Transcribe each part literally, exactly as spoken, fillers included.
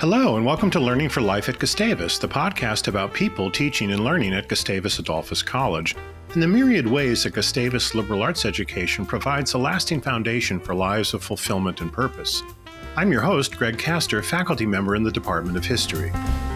Hello, and welcome to Learning for Life at Gustavus, the podcast about people teaching and learning at Gustavus Adolphus College, and the myriad ways that Gustavus liberal arts education provides a lasting foundation for lives of fulfillment and purpose. I'm your host, Greg Castor, faculty member in the Department of History.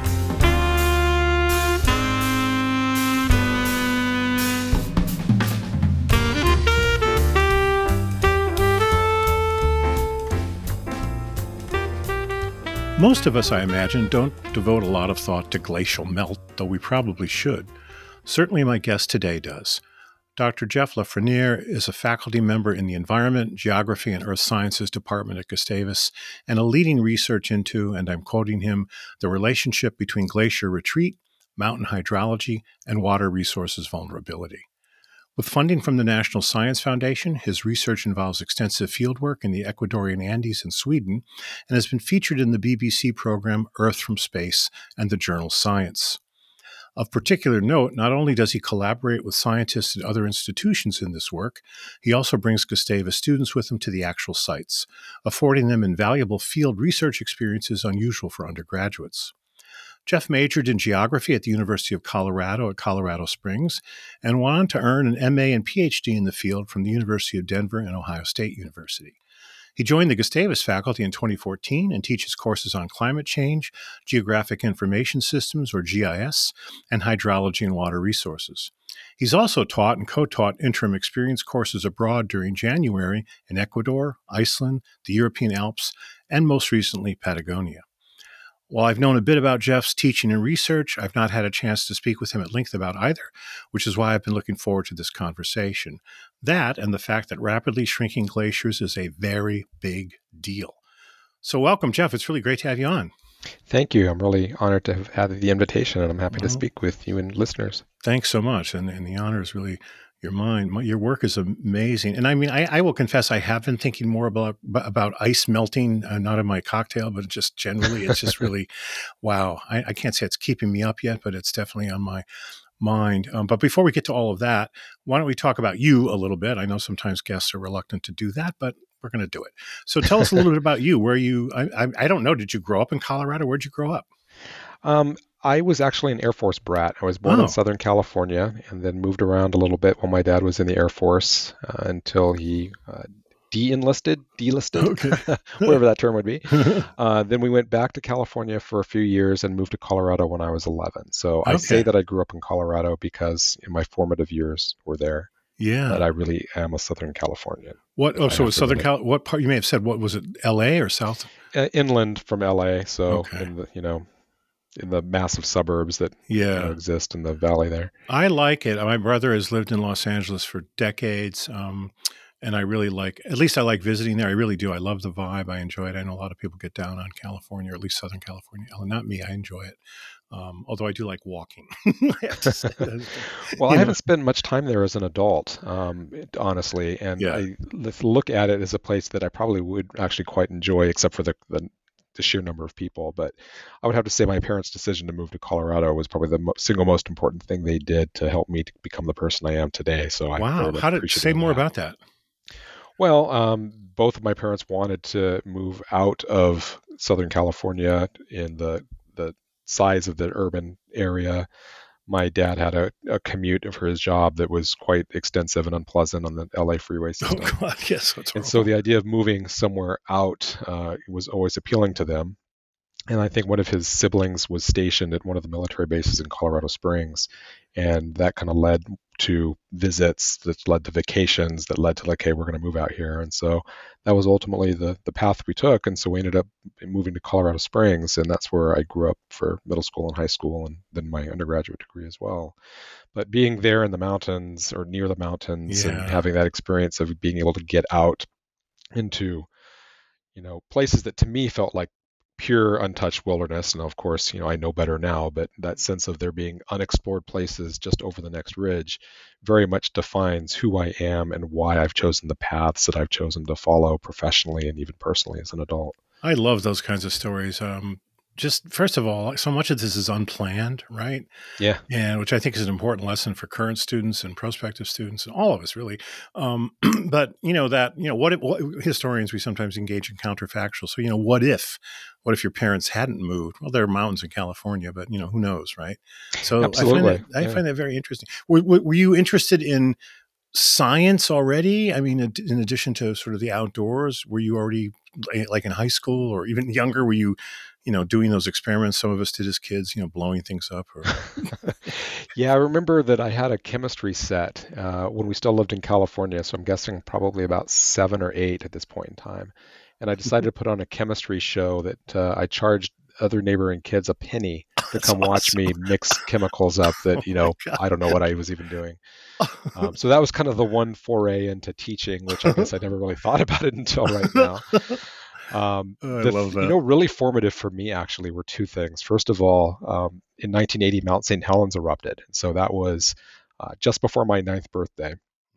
Most of us, I imagine, don't devote a lot of thought to glacial melt, though we probably should. Certainly my guest today does. Doctor Jeff Lafreniere is a faculty member in the Environment, Geography, and Earth Sciences Department at Gustavus, and a leading research into, and I'm quoting him, the relationship between glacier retreat, mountain hydrology, and water resources vulnerability. With funding from the National Science Foundation, his research involves extensive fieldwork in the Ecuadorian Andes and Sweden, and has been featured in the B B C program Earth from Space and the journal Science. Of particular note, not only does he collaborate with scientists at other institutions in this work, he also brings Gustavus students with him to the actual sites, affording them invaluable field research experiences unusual for undergraduates. Jeff majored in geography at the University of Colorado at Colorado Springs and went on to earn an M A and P H D in the field from the University of Denver and Ohio State University. He joined the Gustavus faculty in twenty fourteen and teaches courses on climate change, geographic information systems, or G I S, and hydrology and water resources. He's also taught and co-taught interim experience courses abroad during January in Ecuador, Iceland, the European Alps, and most recently, Patagonia. While I've known a bit about Jeff's teaching and research, I've not had a chance to speak with him at length about either, which is why I've been looking forward to this conversation. That and the fact that rapidly shrinking glaciers is a very big deal. So welcome, Jeff. It's really great to have you on. Thank you. I'm really honored to have had the invitation, and I'm happy well, to speak with you and listeners. Thanks so much. And, and the honor is really your mind. Your work is amazing. And I mean, I, I will confess, I have been thinking more about about ice melting, uh, not in my cocktail, but just generally. It's just really, wow. I, I can't say it's keeping me up yet, but it's definitely on my mind. Um, but before we get to all of that, why don't we talk about you a little bit? I know sometimes guests are reluctant to do that, but we're going to do it. So tell us a little bit about you. Where you, I, I, I don't know, did you grow up in Colorado? Where'd you grow up? Um, I was actually an Air Force brat. I was born oh. in Southern California and then moved around a little bit while my dad was in the Air Force uh, until he uh, de-enlisted, delisted, okay. whatever that term would be. Uh, then we went back to California for a few years and moved to Colorado when I was eleven. So okay. I say that I grew up in Colorado because in my formative years were there. Yeah. But I really am a Southern Californian. What? Oh, so it's Southern Cal. What part? You may have said. What was it? L A or South? Uh, inland from L A. So okay. in the, you know. in the massive suburbs that yeah. you know, exist in the valley there. I like it. My brother has lived in Los Angeles for decades, um, and I really like, at least I like visiting there. I really do. I love the vibe. I enjoy it. I know a lot of people get down on California, or at least Southern California. Not me. I enjoy it. Um, although I do like walking. well, you I know. haven't spent much time there as an adult, um, honestly. And yeah. I look at it as a place that I probably would actually quite enjoy, except for the, the the sheer number of people. But I would have to say my parents' decision to move to Colorado was probably the mo- single most important thing they did to help me to become the person I am today. So I wow, how did say more that. about that? Well, um, both of my parents wanted to move out of Southern California in the the size of the urban area. My dad had a, a commute for his job that was quite extensive and unpleasant on the L A freeway system. Oh, God, yes. That's and so the idea of moving somewhere out uh, was always appealing to them. And I think one of his siblings was stationed at one of the military bases in Colorado Springs. And that kind of led to visits, that led to vacations, that led to like, hey, we're going to move out here. And so that was ultimately the, the path we took. And so we ended up moving to Colorado Springs. And that's where I grew up for middle school and high school, and then my undergraduate degree as well. But being there in the mountains or near the mountains yeah. and having that experience of being able to get out into, you know, places that to me felt like pure untouched wilderness. And of course, you know, I know better now, but that sense of there being unexplored places just over the next ridge very much defines who I am and why I've chosen the paths that I've chosen to follow professionally and even personally as an adult. I love those kinds of stories. Um, just first of all, so much of this is unplanned, right? Yeah. And which I think is an important lesson for current students and prospective students and all of us really. Um, but you know that, you know, what, if, what historians, we sometimes engage in counterfactual. So, you know, what if, what if your parents hadn't moved? Well, there are mountains in California, but you know, who knows, right? So I find that, Absolutely. I Yeah. find that very interesting. Were, were were you interested in science already? I mean, in addition to sort of the outdoors, were you already like in high school or even younger? Were you, you know, doing those experiments some of us did as kids, you know, blowing things up? Or Yeah, I remember that I had a chemistry set uh, when we still lived in California, so I'm guessing probably about seven or eight at this point in time. And I decided to put on a chemistry show that uh, I charged other neighboring kids a penny to that's come watch awesome. me mix chemicals up Oh that, you my know, I don't know what I was even doing. God. Um, so that was kind of the one foray into teaching, which I guess I never really thought about it until right now. Um, I the love th- you that. know really formative for me actually were two things. First of all, um, in nineteen eighty, Mount Saint Helens erupted, and so that was uh, just before my ninth birthday,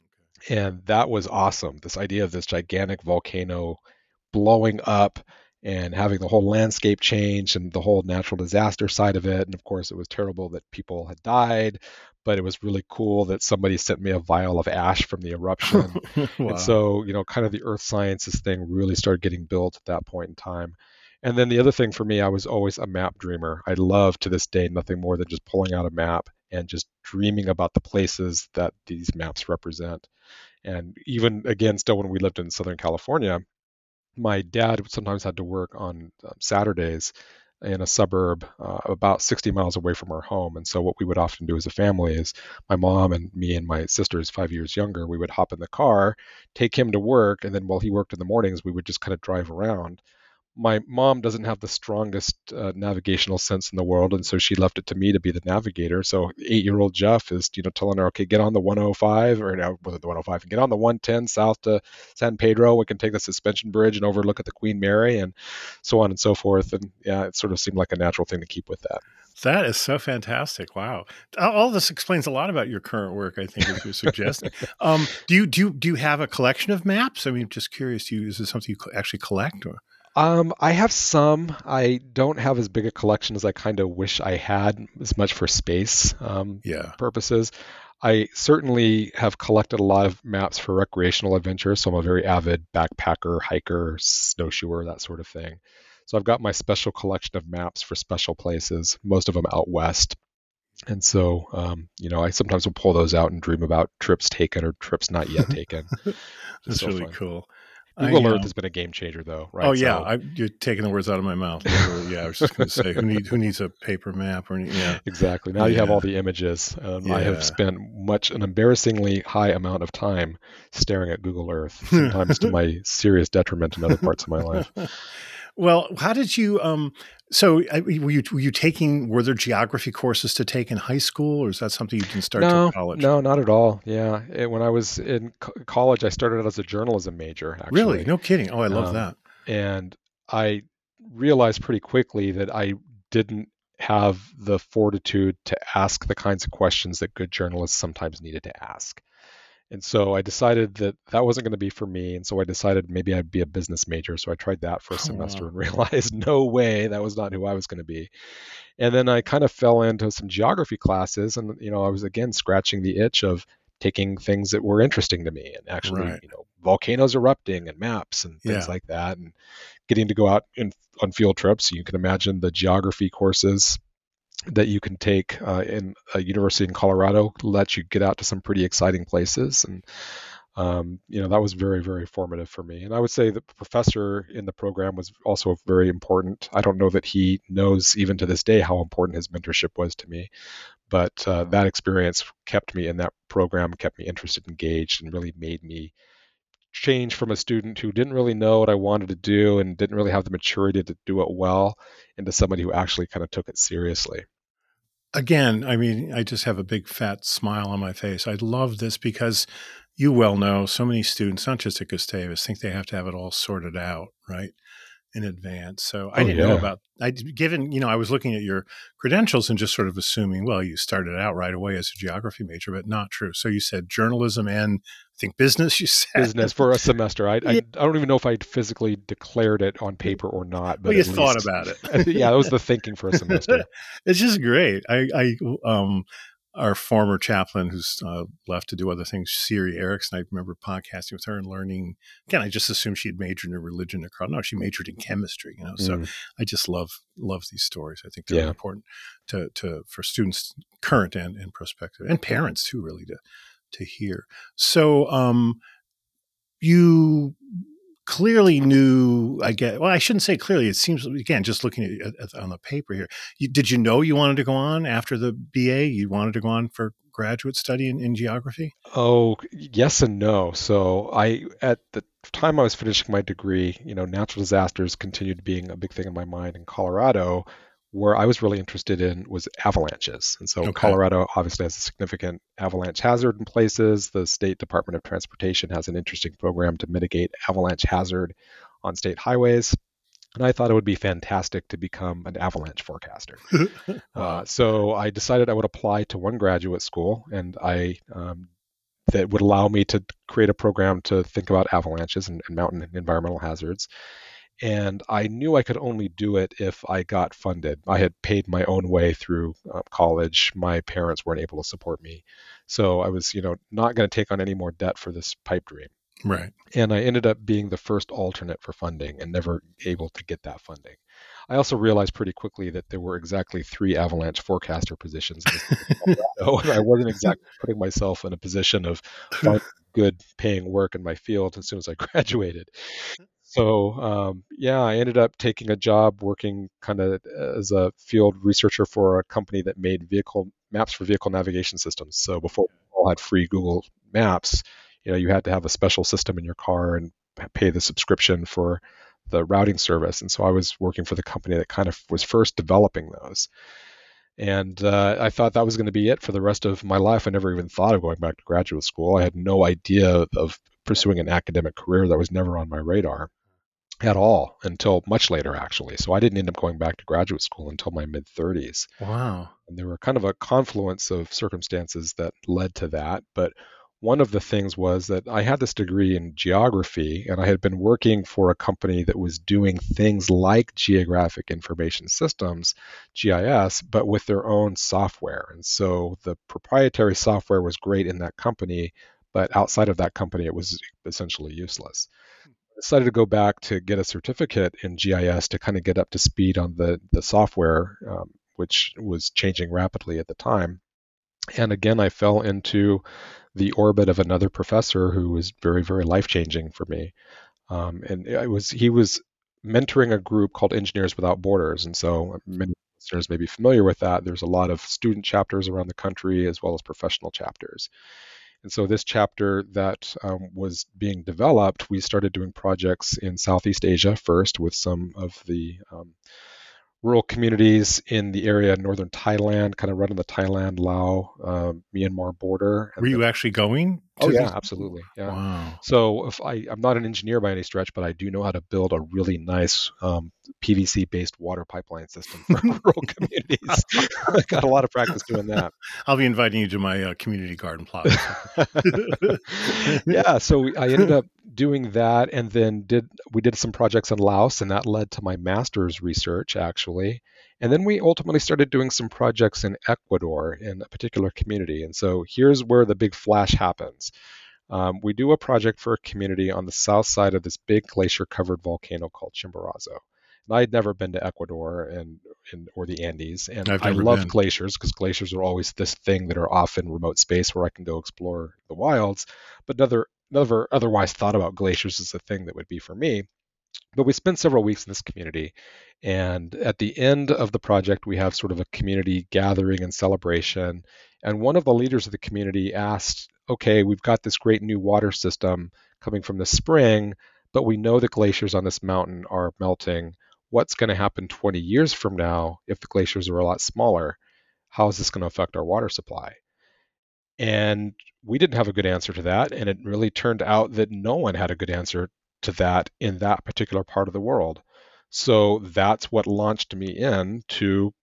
and that was awesome. This idea of this gigantic volcano blowing up and having the whole landscape change and the whole natural disaster side of it. And of course, it was terrible that people had died, but it was really cool that somebody sent me a vial of ash from the eruption. And Wow. so, you know, kind of the earth sciences thing really started getting built at that point in time. And then the other thing for me, I was always a map dreamer. I love to this day nothing more than just pulling out a map and just dreaming about the places that these maps represent. And even again, still when we lived in Southern California, my dad sometimes had to work on um, Saturdays in a suburb uh, about sixty miles away from our home. And so what we would often do as a family is my mom and me and my sister is five years younger, we would hop in the car, take him to work, and then while he worked in the mornings, we would just kind of drive around. My mom doesn't have the strongest uh, navigational sense in the world, and so she left it to me to be the navigator. So eight-year-old Jeff is, you know, telling her, okay, get on the one oh five, or no, was it the one oh five, and get on the one ten south to San Pedro. We can take the suspension bridge and overlook at the Queen Mary, and so on and so forth. And yeah, it sort of seemed like a natural thing to keep with that. That is so fantastic. Wow. All all this explains a lot about your current work, I think, as you're suggesting. Um, do you do you do you have a collection of maps? I mean, just curious, do you, is this something you co- actually collect or? Um, I have some. I don't have as big a collection as I kind of wish I had, as much for space um, Yeah. purposes. I certainly have collected a lot of maps for recreational adventure, so I'm a very avid backpacker, hiker, snowshoer, that sort of thing. So I've got my special collection of maps for special places, most of them out west. And so, um, you know, I sometimes will pull those out and dream about trips taken or trips not yet taken. Just That's so really fun. cool. I Google Earth um has been a game changer, though, oh right? yeah, So I, you're taking the words out of my mouth. Literally. Yeah, I was just going to say, who need who needs a paper map or any, yeah, exactly. Now you have yeah, all the images. Um, I have yeah. spent much an embarrassingly high amount of time staring at Google Earth, sometimes to my serious detriment in other parts of my life. Well, how did you? Um, so, uh, were you were you taking? Were there geography courses to take in high school, or is that something you didn't start till No, college? no, not at all. Yeah, it, when I was in co- college, I started out as a journalism major, Really? actually, No kidding. Oh, I love um, that. and I realized pretty quickly that I didn't have the fortitude to ask the kinds of questions that good journalists sometimes needed to ask. And so I decided that that wasn't going to be for me. And so I decided maybe I'd be a business major. So I tried that for a Oh, semester wow. and realized no way, that was not who I was going to be. And then I kind of fell into some geography classes. And, you know, I was again scratching the itch of taking things that were interesting to me and actually, Right. you know, volcanoes erupting and maps and things Yeah. like that. And getting to go out in, on field trips. You can imagine the geography courses that you can take uh, in a university in Colorado let you get out to some pretty exciting places. And, um, you know, that was very, very formative for me. And I would say the professor in the program was also very important. I don't know that he knows even to this day how important his mentorship was to me, but uh, that experience kept me in that program, kept me interested, engaged, and really made me change from a student who didn't really know what I wanted to do and didn't really have the maturity to do it well into somebody who actually kind of took it seriously. Again, I mean, I just have a big fat smile on my face. I love this because you well know so many students, not just at Gustavus, think they have to have it all sorted out, right? in advance. So I Oh didn't know yeah. about, I given, you know, I was looking at your credentials and just sort of assuming, well, you started out right away as a geography major, but not true. So you said journalism and I think business, you said. Business for a semester. I, I I Yeah. don't even know if I'd physically declared it on paper or not, Well, but you at thought least, about it. yeah, that was the thinking for a semester. It's just great. I, I, um, our former chaplain who's uh, left to do other things, Siri Erickson, I remember podcasting with her and learning. Again, I just assumed she had majored in religion. No, she majored in chemistry. You know, so Mm, I just love love these stories. I think they're really yeah. important to to for students, current and, and prospective, and parents too, really to to hear. So, um, you clearly knew, I get, well, I shouldn't say clearly. It seems, again, just looking at, at on the paper here, you, did you know you wanted to go on after the B A? You wanted to go on for graduate study in, in geography? Oh, yes and no. So I, at the time I was finishing my degree, you know, natural disasters continued being a big thing in my mind in Colorado. Where I was really interested in was avalanches. And so Okay. Colorado obviously has a significant avalanche hazard in places. The State Department of Transportation has an interesting program to mitigate avalanche hazard on state highways. And I thought it would be fantastic to become an avalanche forecaster. Uh, Wow. so I decided I would apply to one graduate school, and I um, that would allow me to create a program to think about avalanches and, and mountain environmental hazards. And I knew I could only do it if I got funded. I had paid my own way through uh, college. My parents weren't able to support me, so I was, you know, not going to take on any more debt for this pipe dream. Right. And I ended up being the first alternate for funding and never able to get that funding. I also realized pretty quickly that there were exactly three avalanche forecaster positions in the state of Colorado, and I wasn't exactly putting myself in a position of finding good paying work in my field as soon as I graduated. So um, yeah, I ended up taking a job working kind of as a field researcher for a company that made vehicle maps for vehicle navigation systems. So before we all had free Google Maps, you know, you had to have a special system in your car and pay the subscription for the routing service. And so I was working for the company that kind of was first developing those. And uh, I thought that was going to be it for the rest of my life. I never even thought of going back to graduate school. I had no idea of pursuing an academic career. That was never on my radar at all until much later, actually. So I didn't end up going back to graduate school until my mid thirties. Wow. And there were kind of a confluence of circumstances that led to that. But one of the things was that I had this degree in geography, and I had been working for a company that was doing things like geographic information systems, G I S, but with their own software. And so the proprietary software was great in that company, but outside of that company, it was essentially useless. Decided to go back to get a certificate in G I S to kind of get up to speed on the the software, um, which was changing rapidly at the time. And again, I fell into the orbit of another professor who was very, very life changing for me. Um, and it was he was mentoring a group called Engineers Without Borders, and so many listeners may be familiar with that. There's a lot of student chapters around the country as well as professional chapters. And so this chapter that um, was being developed, we started doing projects in Southeast Asia first with some of the um, rural communities in the area of northern Thailand, kind of right on the Thailand, Lao, uh, Myanmar border. Were And then, you actually going oh to yeah, these? absolutely, yeah. Wow. So if I, I'm not an engineer by any stretch, but I do know how to build a really nice um, P V C-based water pipeline system for rural communities. I got a lot of practice doing that. I'll be inviting you to my uh, community garden plot. Yeah, so we, I ended up doing that, and then did we did some projects in Laos, and that led to my master's research actually. And then we ultimately started doing some projects in Ecuador in a particular community. And so here's where the big flash happens. Um, we do a project for a community on the south side of this big glacier-covered volcano called Chimborazo. And I had never been to Ecuador and, and or the Andes, and I've I never love been. glaciers because glaciers are always this thing that are off in remote space where I can go explore the wilds. But never, never otherwise thought about glaciers as a thing that would be for me. But we spent several weeks in this community, and at the end of the project, we have sort of a community gathering and celebration. And one of the leaders of the community asked, okay, we've got this great new water system coming from the spring, but we know the glaciers on this mountain are melting. What's going to happen twenty years from now if the glaciers are a lot smaller? How is this going to affect our water supply? And we didn't have a good answer to that. And it really turned out that no one had a good answer to that in that particular part of the world. So that's what launched me into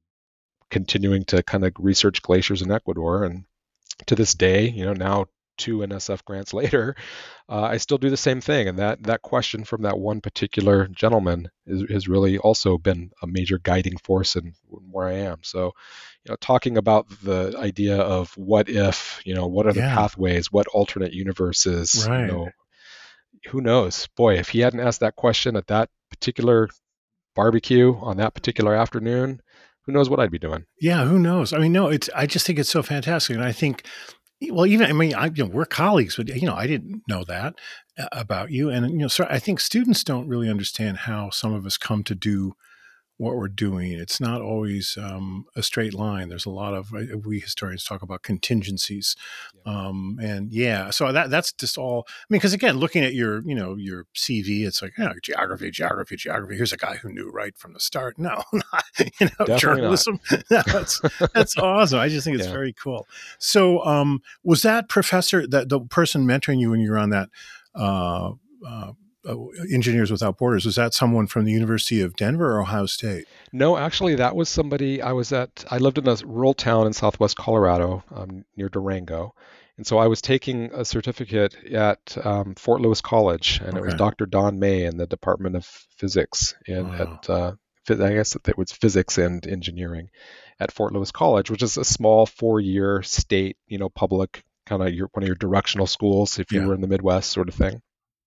continuing to kind of research glaciers in Ecuador. And to this day, you know, now two N S F grants later, uh, I still do the same thing. And that that question from that one particular gentleman is, has really also been a major guiding force in where I am. So, you know, talking about the idea of what if, you know, what are the Yeah, pathways, what alternate universes, you right. know, who knows? Boy, if he hadn't asked that question at that particular barbecue on that particular afternoon, who knows what I'd be doing? Yeah, who knows? I mean, no, it's I just think it's so fantastic, and I think, well, even I mean, I you know, we're colleagues, but you know, I didn't know that uh, about you, and you know, so I think students don't really understand how some of us come to do what we're doing. It's not always um, a straight line. There's a lot of uh, we historians talk about contingencies, Yeah. um, and yeah. So that that's just all. I mean, because again, looking at your you know your C V, it's like, yeah, geography, geography, geography. Here's a guy who knew right from the start. No, not, you know, Definitely not. journalism. No, that's that's awesome. I just think it's Yeah. very cool. So, um, was that professor that the person mentoring you when you were on that? Uh, uh, uh, Engineers Without Borders, was that someone from the University of Denver or Ohio State? No, actually, that was somebody I was at. I lived in a rural town in southwest Colorado, um, near Durango. And so I was taking a certificate at um, Fort Lewis College, and it was Okay. doctor Don May in the Department of Physics in at Wow. uh, phys- I guess it was physics and engineering at Fort Lewis College, which is a small four-year state, you know, public kind of your one of your directional schools if you Yeah. were in the Midwest sort of thing.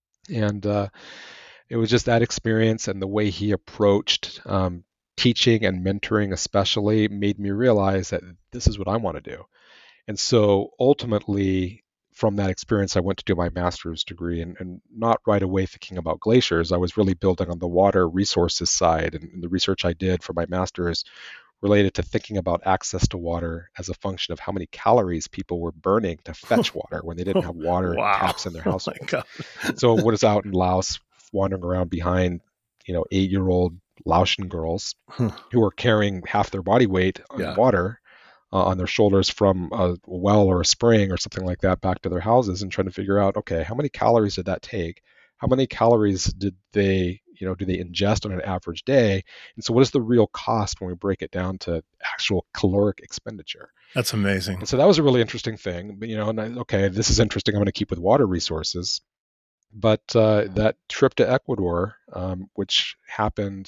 And uh, it was just that experience and the way he approached um, teaching and mentoring, especially, made me realize that this is what I want to do. And so ultimately, from that experience, I went to do my master's degree, and, and not right away thinking about glaciers. I was really building on the water resources side, and, and the research I did for my master's related to thinking about access to water as a function of how many calories people were burning to fetch water when they didn't have water Wow. taps in their Oh my household. God. So what is out in Laos wandering around behind, you know, eight year old Laotian girls Huh. who are carrying half their body weight on Yeah. water uh, on their shoulders from a well or a spring or something like that back to their houses, and trying to figure out, okay, how many calories did that take? How many calories did they, you know, do they ingest on an average day? And so what is the real cost when we break it down to actual caloric expenditure? That's amazing. And so that was a really interesting thing. But, you know, and I, okay, this is interesting. I'm going to keep with water resources. But uh, that trip to Ecuador, um, which happened,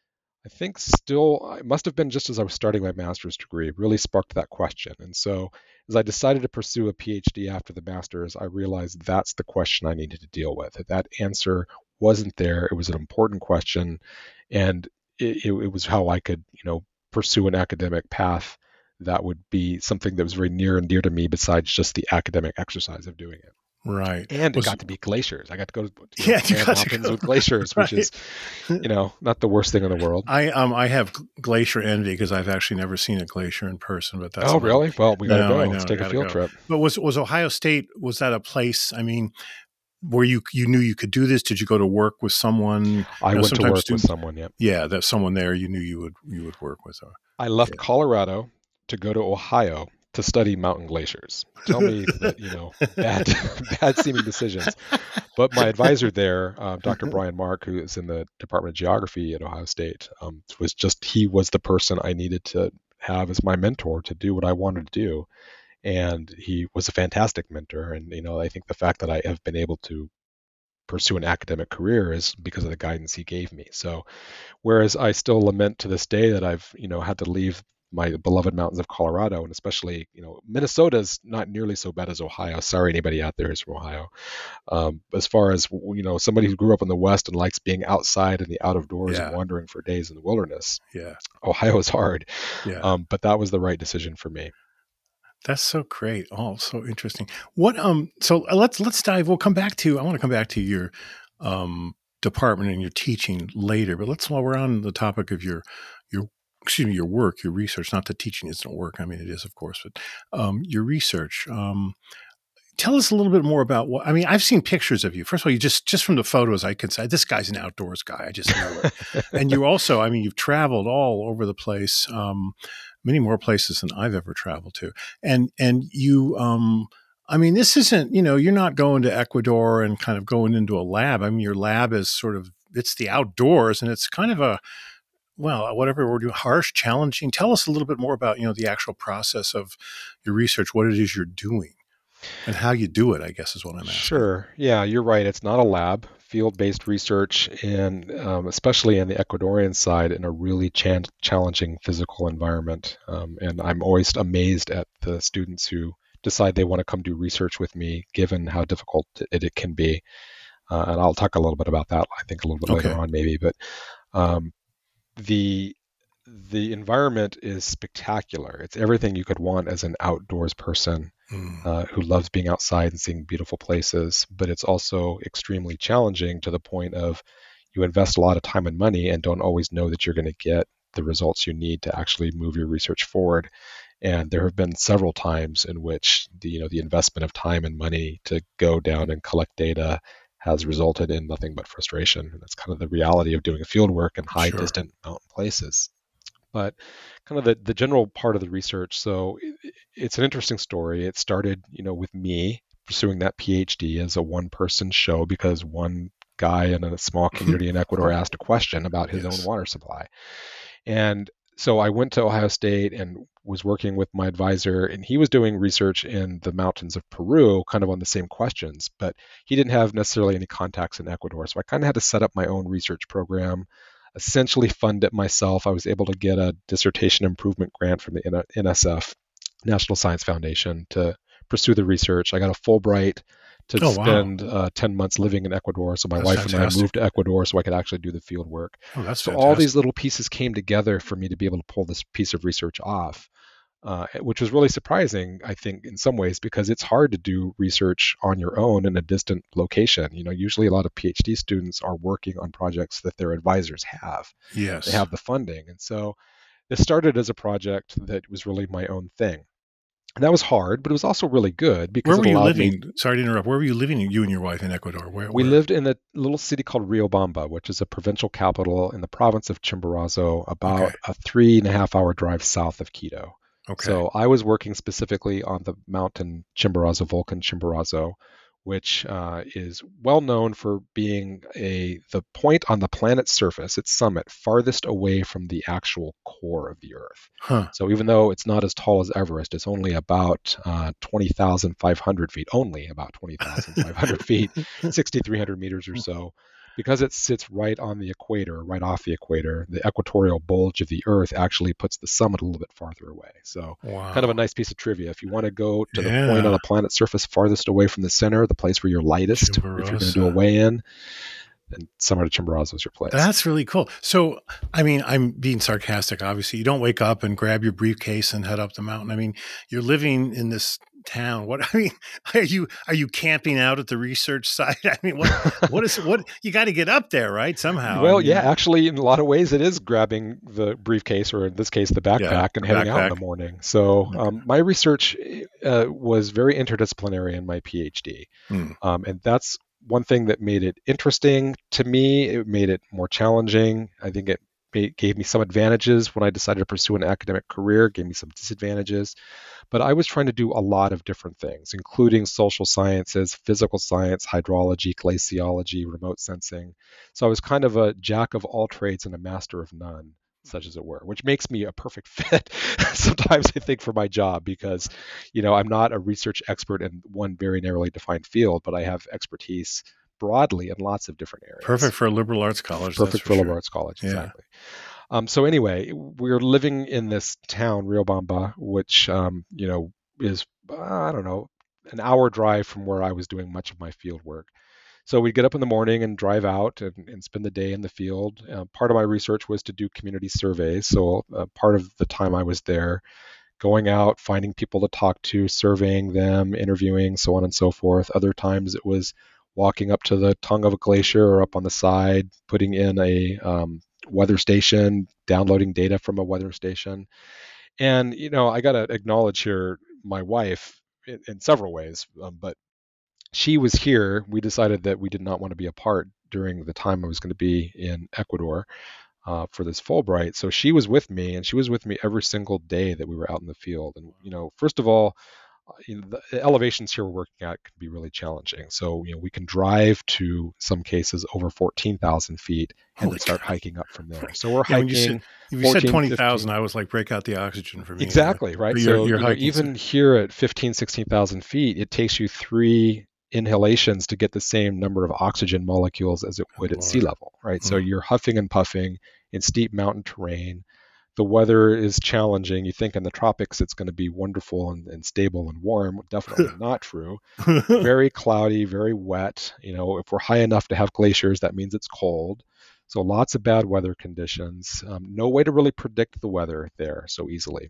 I think, still, it must have been just as I was starting my master's degree, really sparked that question. And so, as I decided to pursue a PhD after the master's, I realized that's the question I needed to deal with. That answer wasn't there. It was an important question, and it, it, it was how I could, you know, pursue an academic path that would be something that was very near and dear to me, besides just the academic exercise of doing it. Right. And it Was got to be glaciers. I got to go, you know, yeah, you climb got to mountains go with glaciers, which right. is, you know, not the worst thing in the world. I um I have glacier envy because I've actually never seen a glacier in person, but that's Oh, another. really? Well, we got to No, I go. Let's know, I take a got to field go. trip. But was was Ohio State, was that a place? I mean, where you you knew you could do this? Did you go to work with someone? You I know, went to sometimes work with students. someone. Yep. Yeah, that someone there you knew you would you would work with. Or, I left Colorado to go to Ohio to study mountain glaciers. Tell me that, you know, bad, bad seeming decisions. But my advisor there, uh, doctor Brian Mark, who is in the Department of Geography at Ohio State, um, was just, he was the person I needed to have as my mentor to do what I wanted to do. And he was a fantastic mentor. And, you know, I think the fact that I have been able to pursue an academic career is because of the guidance he gave me. So, whereas I still lament to this day that I've, you know, had to leave my beloved mountains of Colorado, and especially, you know, Minnesota's not nearly so bad as Ohio. Sorry, anybody out there who's from Ohio. Um, as far as, you know, somebody who grew up in the West and likes being outside in the out of doors and yeah, wandering for days in the wilderness, yeah, Ohio is hard. yeah. Um, but that was the right decision for me. That's so great. Oh, so interesting. What um so uh, let's let's dive we'll come back to I want to come back to your um department and your teaching later, but let's while we're on the topic of your your excuse me, your work, your research, not that teaching isn't work. I mean it is of course, but um your research. Um tell us a little bit more about what I mean, I've seen pictures of you. First of all, you just just from the photos I can say this guy's an outdoors guy. I just know it. And you also, I mean, you've traveled all over the place. Um many more places than I've ever traveled to. And and you um I mean, this isn't, you know, you're not going to Ecuador and kind of going into a lab. I mean, your lab is sort of it's the outdoors, and it's kind of a, well, whatever word you, harsh, challenging. Tell us a little bit more about, you know, the actual process of your research, what it is you're doing, and how you do it, I guess is what I'm asking. Sure. Yeah, you're right. It's not a lab. Field-based research, and um, especially in the Ecuadorian side, in a really chan- challenging physical environment. Um, and I'm always amazed at the students who decide they want to come do research with me, given how difficult it, it can be. Uh, and I'll talk a little bit about that, I think, a little bit later Okay. on, maybe. But um, the the environment is spectacular. It's everything you could want as an outdoors person Mm, uh, who loves being outside and seeing beautiful places, but it's also extremely challenging to the point of you invest a lot of time and money and don't always know that you're going to get the results you need to actually move your research forward. And there have been several times in which the you know the investment of time and money to go down and collect data has resulted in nothing but frustration. And that's kind of the reality of doing field work in high sure. distant mountain places. But kind of the, the general part of the research, so it, it's an interesting story. It started, you know, with me pursuing that PhD as a one person show because one guy in a small community in Ecuador asked a question about his own Yes. water supply. And so I went to Ohio State and was working with my advisor, and he was doing research in the mountains of Peru, kind of on the same questions, but he didn't have necessarily any contacts in Ecuador. So I kind of had to set up my own research program, essentially fund it myself. I was able to get a dissertation improvement grant from the N S F, National Science Foundation, to pursue the research. I got a Fulbright to Oh, wow. spend uh, ten months living in Ecuador. So my That's wife and I fantastic. moved to Ecuador so I could actually do the field work. Oh, that's So all these fantastic. little pieces came together for me to be able to pull this piece of research off, uh, which was really surprising, I think, in some ways, because it's hard to do research on your own in a distant location. You know, usually a lot of PhD students are working on projects that their advisors have. They Yes. have the funding. And so this started as a project that was really my own thing. And that was hard, but it was also really good Where because were it you allowed me. living? Sorry to interrupt. Where were you living, you and your wife, in Ecuador? Where, We where? lived in a little city called Riobamba, which is a provincial capital in the province of Chimborazo, Okay. about a three and a half hour drive south of Quito. Okay. So I was working specifically on the mountain Chimborazo, Volcan Chimborazo, which uh, is well known for being a the point on the planet's surface, its summit, farthest away from the actual core of the Earth. Huh. So even though it's not as tall as Everest, it's only about uh, twenty thousand five hundred feet, only about twenty thousand five hundred feet, six thousand three hundred meters or so. Because it sits right on the equator, right off the equator, the equatorial bulge of the Earth actually puts the summit a little bit farther away. So, kind of a Wow. nice piece of trivia. If you want to go to the point on Yeah. the planet's surface farthest away from the center, the place where you're lightest, if you're going to do a Chimborazo. weigh in, then Summit of Chimborazo is your place. That's really cool. So, I mean, I'm being sarcastic, obviously. You don't wake up and grab your briefcase and head up the mountain. I mean, you're living in this town. What, I mean, are you are you camping out at the research site? I mean, what what is what you got to get up there, right? Somehow. I Well, yeah, mean, actually, in a lot of ways, it is grabbing the briefcase, or in this case, the yeah, backpack, and a heading out in backpack. the morning. So, Okay. um, my research uh, was very interdisciplinary in my PhD. Hmm. Um, and that's one thing that made it interesting to me. It made it more challenging. I think it made, gave me some advantages when I decided to pursue an academic career, gave me some disadvantages. But I was trying to do a lot of different things, including social sciences, physical science, hydrology, glaciology, remote sensing. So I was kind of a jack of all trades and a master of none, such as it were, which makes me a perfect fit sometimes, I think, for my job because, you know, I'm not a research expert in one very narrowly defined field, but I have expertise broadly in lots of different areas. Perfect for a liberal arts college, that's Perfect for for liberal sure. arts college, Yeah. exactly. Um, so anyway, we're living in this town, Riobamba, which um, you know is uh, I don't know an hour drive from where I was doing much of my field work. So we'd get up in the morning and drive out and, and spend the day in the field. Uh, part of my research was to do community surveys. So uh, part of the time I was there, going out, finding people to talk to, surveying them, interviewing, so on and so forth. Other times it was walking up to the tongue of a glacier or up on the side, putting in a um, weather station, downloading data from a weather station. And, you know, I got to acknowledge here my wife in, in several ways, um, but she was here. We decided that we did not want to be apart during the time I was going to be in Ecuador uh, for this Fulbright. So she was with me, and she was with me every single day that we were out in the field. And you know, first of all, you know, the elevations here we're working at can be really challenging. So, you know, we can drive to some cases over fourteen thousand feet and then Holy start cow. hiking up from there. So we're Yeah, when you said hiking if you said fourteen, twenty thousand, fifteen. I was like, break out the oxygen for me. Uh, Exactly, right? but you're So, you're you know, hiking, so even here at fifteen, sixteen thousand feet, it takes you three inhalations to get the same number of oxygen molecules as it would good at sea Lord. level, right? So Mm. you're huffing and puffing in steep mountain terrain. The weather is challenging. You think in the tropics it's going to be wonderful and, and stable and warm. Definitely not true. Very cloudy, very wet. You know, if we're high enough to have glaciers, that means it's cold. So lots of bad weather conditions. Um, no way to really predict the weather there so easily.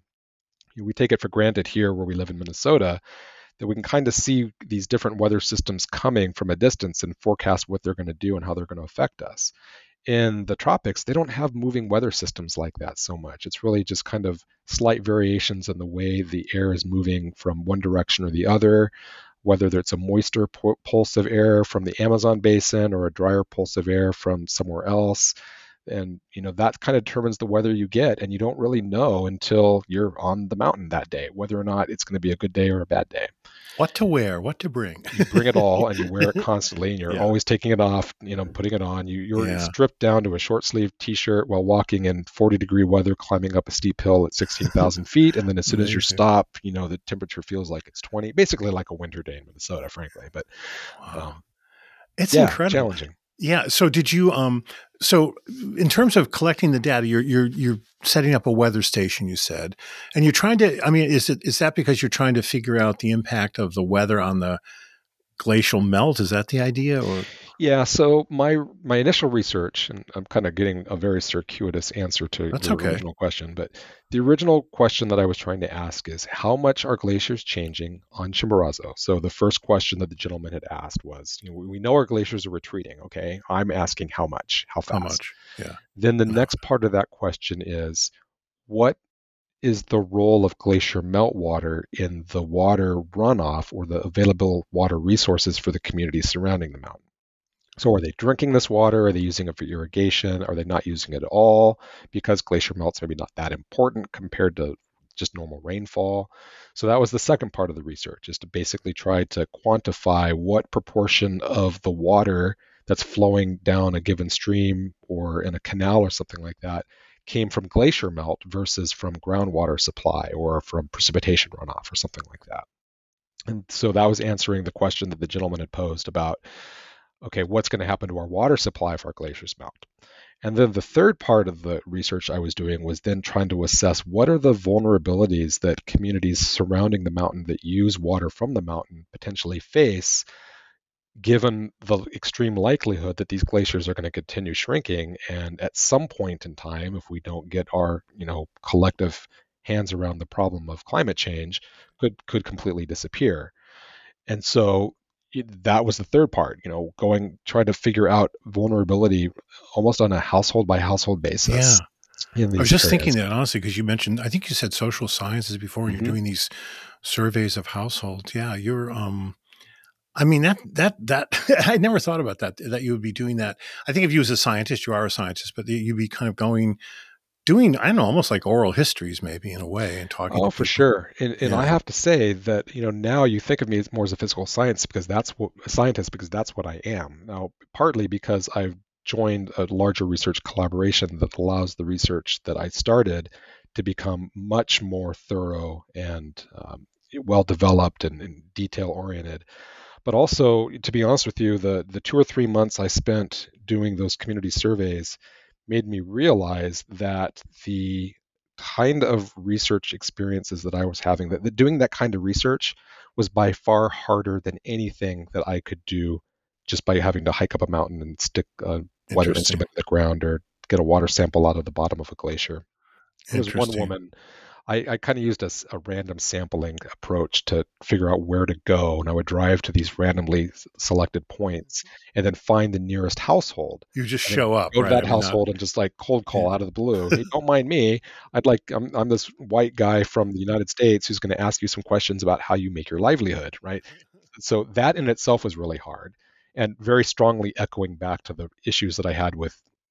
We take it for granted here where we live in Minnesota that we can kind of see these different weather systems coming from a distance and forecast what they're going to do and how they're going to affect us. In the tropics, they don't have moving weather systems like that so much. It's really just kind of slight variations in the way the air is moving from one direction or the other, whether it's a moister pulse of air from the Amazon basin or a drier pulse of air from somewhere else. And you know that kind of determines the weather you get, and you don't really know until you're on the mountain that day whether or not it's going to be a good day or a bad day. What to wear, what to bring. You bring it all and you wear it constantly, and you're Yeah. always taking it off, you know, putting it on. You, you're Yeah. stripped down to a short sleeve t-shirt while walking in forty degree weather, climbing up a steep hill at sixteen thousand feet. And then as soon as you Amazing. stop, you know, the temperature feels like it's twenty, basically like a winter day in Minnesota, frankly. But Wow. um, It's yeah, incredible. challenging. Yeah. So did you um so in terms of collecting the data, you're you're you're setting up a weather station, you said. And you're trying to I mean, is it is that because you're trying to figure out the impact of the weather on the glacial melt? Is that the idea? Or Yeah, so my my initial research, and I'm kind of getting a very circuitous answer to that's your okay. original question, but the original question that I was trying to ask is how much are glaciers changing on Chimborazo? So the first question that the gentleman had asked was, you know, we, we know our glaciers are retreating, okay? I'm asking how much, how How fast? much? Yeah. Then the No. next part of that question is what is the role of glacier meltwater in the water runoff or the available water resources for the communities surrounding the mountain? So are they drinking this water? Are they using it for irrigation? Are they not using it at all because glacier melt's maybe not that important compared to just normal rainfall? So that was the second part of the research, is to basically try to quantify what proportion of the water that's flowing down a given stream or in a canal or something like that came from glacier melt versus from groundwater supply or from precipitation runoff or something like that. And so that was answering the question that the gentleman had posed about, okay, what's going to happen to our water supply if our glaciers melt? And then the third part of the research I was doing was then trying to assess what are the vulnerabilities that communities surrounding the mountain that use water from the mountain potentially face, given the extreme likelihood that these glaciers are going to continue shrinking. And at some point in time, if we don't get our, you know, collective hands around the problem of climate change, could could completely disappear. And so it, that was the third part, you know, going, trying to figure out vulnerability almost on a household by household basis Yeah. in these I was just areas. thinking that honestly, because you mentioned, I think you said social sciences before, and Mm-hmm. you're doing these surveys of households. Yeah, you're. Um, I mean that that that I never thought about that. That you would be doing that. I think of you as a scientist. You are a scientist, but you'd be kind of going, doing. I don't know, almost like oral histories, maybe in a way, and talking Oh, to for people. sure. And, and I Yeah. have to say that, you know, now you think of me as more as a physical science because that's what a scientist because that's what I am. Now, partly because I've joined a larger research collaboration that allows the research that I started to become much more thorough and um, well developed and, and detail oriented. But also, to be honest with you, the the two or three months I spent doing those community surveys made me realize that the kind of research experiences that I was having, that, that doing that kind of research was by far harder than anything that I could do just by having to hike up a mountain and stick a weather Interesting. instrument in the ground or get a water sample out of the bottom of a glacier. There was one Interesting. woman, I, I kind of used a, s- a random sampling approach to figure out where to go. And I would drive to these randomly s- selected points and then find the nearest household You just and then show up, go to right? that I mean, not. household and just like cold Yeah. call out of the blue. Hey, don't mind me. I'd like, I'm, I'm this white guy from the United States who's going to ask you some questions about how you make your livelihood, right? So that in itself was really hard and very strongly echoing back to the issues that I had with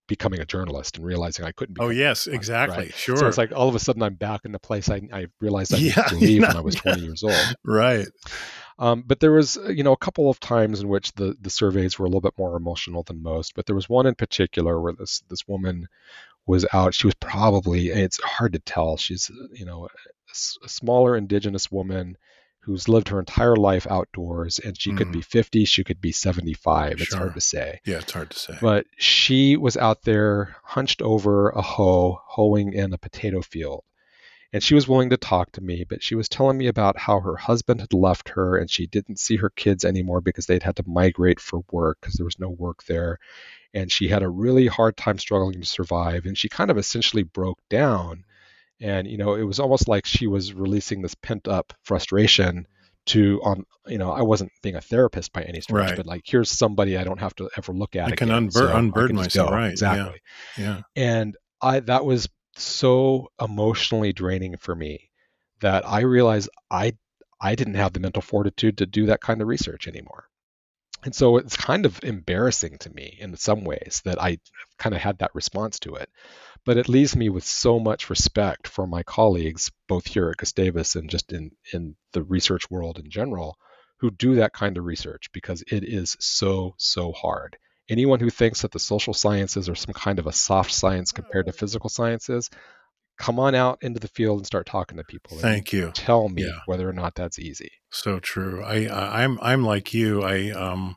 becoming a journalist and realizing I couldn't Oh, become yes, one, exactly. right? Sure. So it's like all of a sudden I'm back in the place I, I realized I yeah, needed to leave you know, when I was yeah. twenty years old. Right. Um, but there was, you know, a couple of times in which the, the surveys were a little bit more emotional than most. But there was one in particular where this this woman was out. She was probably, it's hard to tell. She's, you know, a, a smaller indigenous woman who's lived her entire life outdoors, and she mm. could be fifty, she could be seventy-five. Sure. It's hard to say. Yeah, it's hard to say. But she was out there hunched over a hoe, hoeing in a potato field. And she was willing to talk to me, but she was telling me about how her husband had left her and she didn't see her kids anymore because they'd had to migrate for work because there was no work there. And she had a really hard time struggling to survive. And she kind of essentially broke down. And, you know, it was almost like she was releasing this pent up frustration to, on, you know, I wasn't being a therapist by any stretch, right. but like, here's somebody I don't have to ever look at I again. can unbur- so unburden I myself. Go. Right. Exactly. Yeah. yeah. And I, that was so emotionally draining for me that I realized I I didn't have the mental fortitude to do that kind of research anymore. And so it's kind of embarrassing to me in some ways that I kind of had that response to it. But it leaves me with so much respect for my colleagues, both here at Gustavus and just in, in the research world in general, who do that kind of research because it is so, so hard. Anyone who thinks that the social sciences are some kind of a soft science compared to physical sciences, come on out into the field and start talking to people. Thank you. Tell me yeah. whether or not that's easy. So true. I, I I'm I'm like you. I um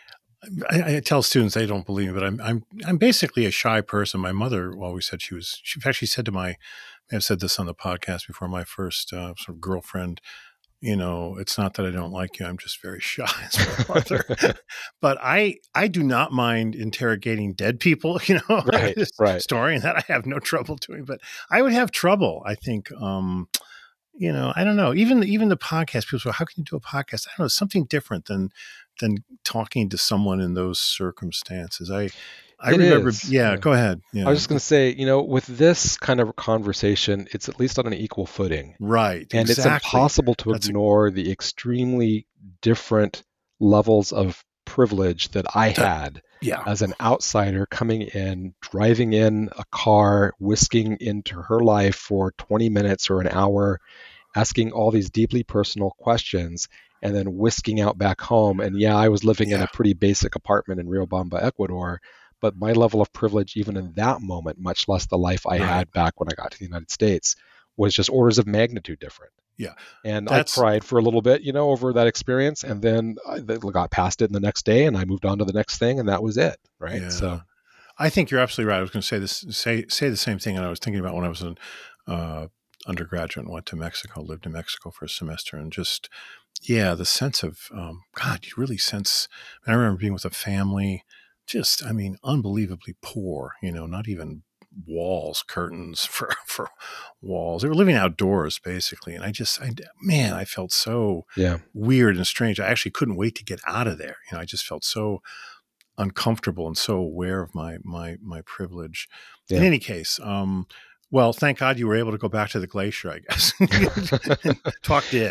I, I tell students they don't believe me, but I'm I'm I'm basically a shy person. My mother always said she was. She, in fact, she said to my, I've said this on the podcast before. My first uh, sort of girlfriend. You know, it's not that I don't like you. I'm just very shy as my mother. But I, I do not mind interrogating dead people, you know, right, right. story, and that I have no trouble doing. But I would have trouble, I think, um, you know, I don't know. Even even the podcast, people say, how can you do a podcast? I don't know, something different than than talking to someone in those circumstances. I I it remember, is. yeah, yeah, go ahead. Yeah. I was just going to say, you know, with this kind of conversation, it's at least on an equal footing. Right. And exactly. it's impossible to That's ignore a- the extremely different levels of privilege that I that, had yeah. as an outsider coming in, driving in a car, whisking into her life for twenty minutes or an hour, asking all these deeply personal questions, and then whisking out back home. And yeah, I was living yeah. in a pretty basic apartment in Riobamba, Ecuador, but my level of privilege, even in that moment, much less the life I right. had back when I got to the United States, was just orders of magnitude different. Yeah. And That's, I cried for a little bit, you know, over that experience. And then I got past it in the next day and I moved on to the next thing. And that was it. Right. Yeah. So I think you're absolutely right. I was going to say this, say, say the same thing. And I was thinking about when I was an uh, undergraduate and went to Mexico, lived in Mexico for a semester, and just, yeah, the sense of, um, God, you really sense, I remember being with a family, just, I mean, unbelievably poor, you know, not even walls, curtains for, for walls. They were living outdoors basically. And I just, I, man, I felt so yeah. weird and strange. I actually couldn't wait to get out of there. You know, I just felt so uncomfortable and so aware of my, my, my privilege. Yeah. In any case, um, well, thank God you were able to go back to the glacier, I guess, and talk to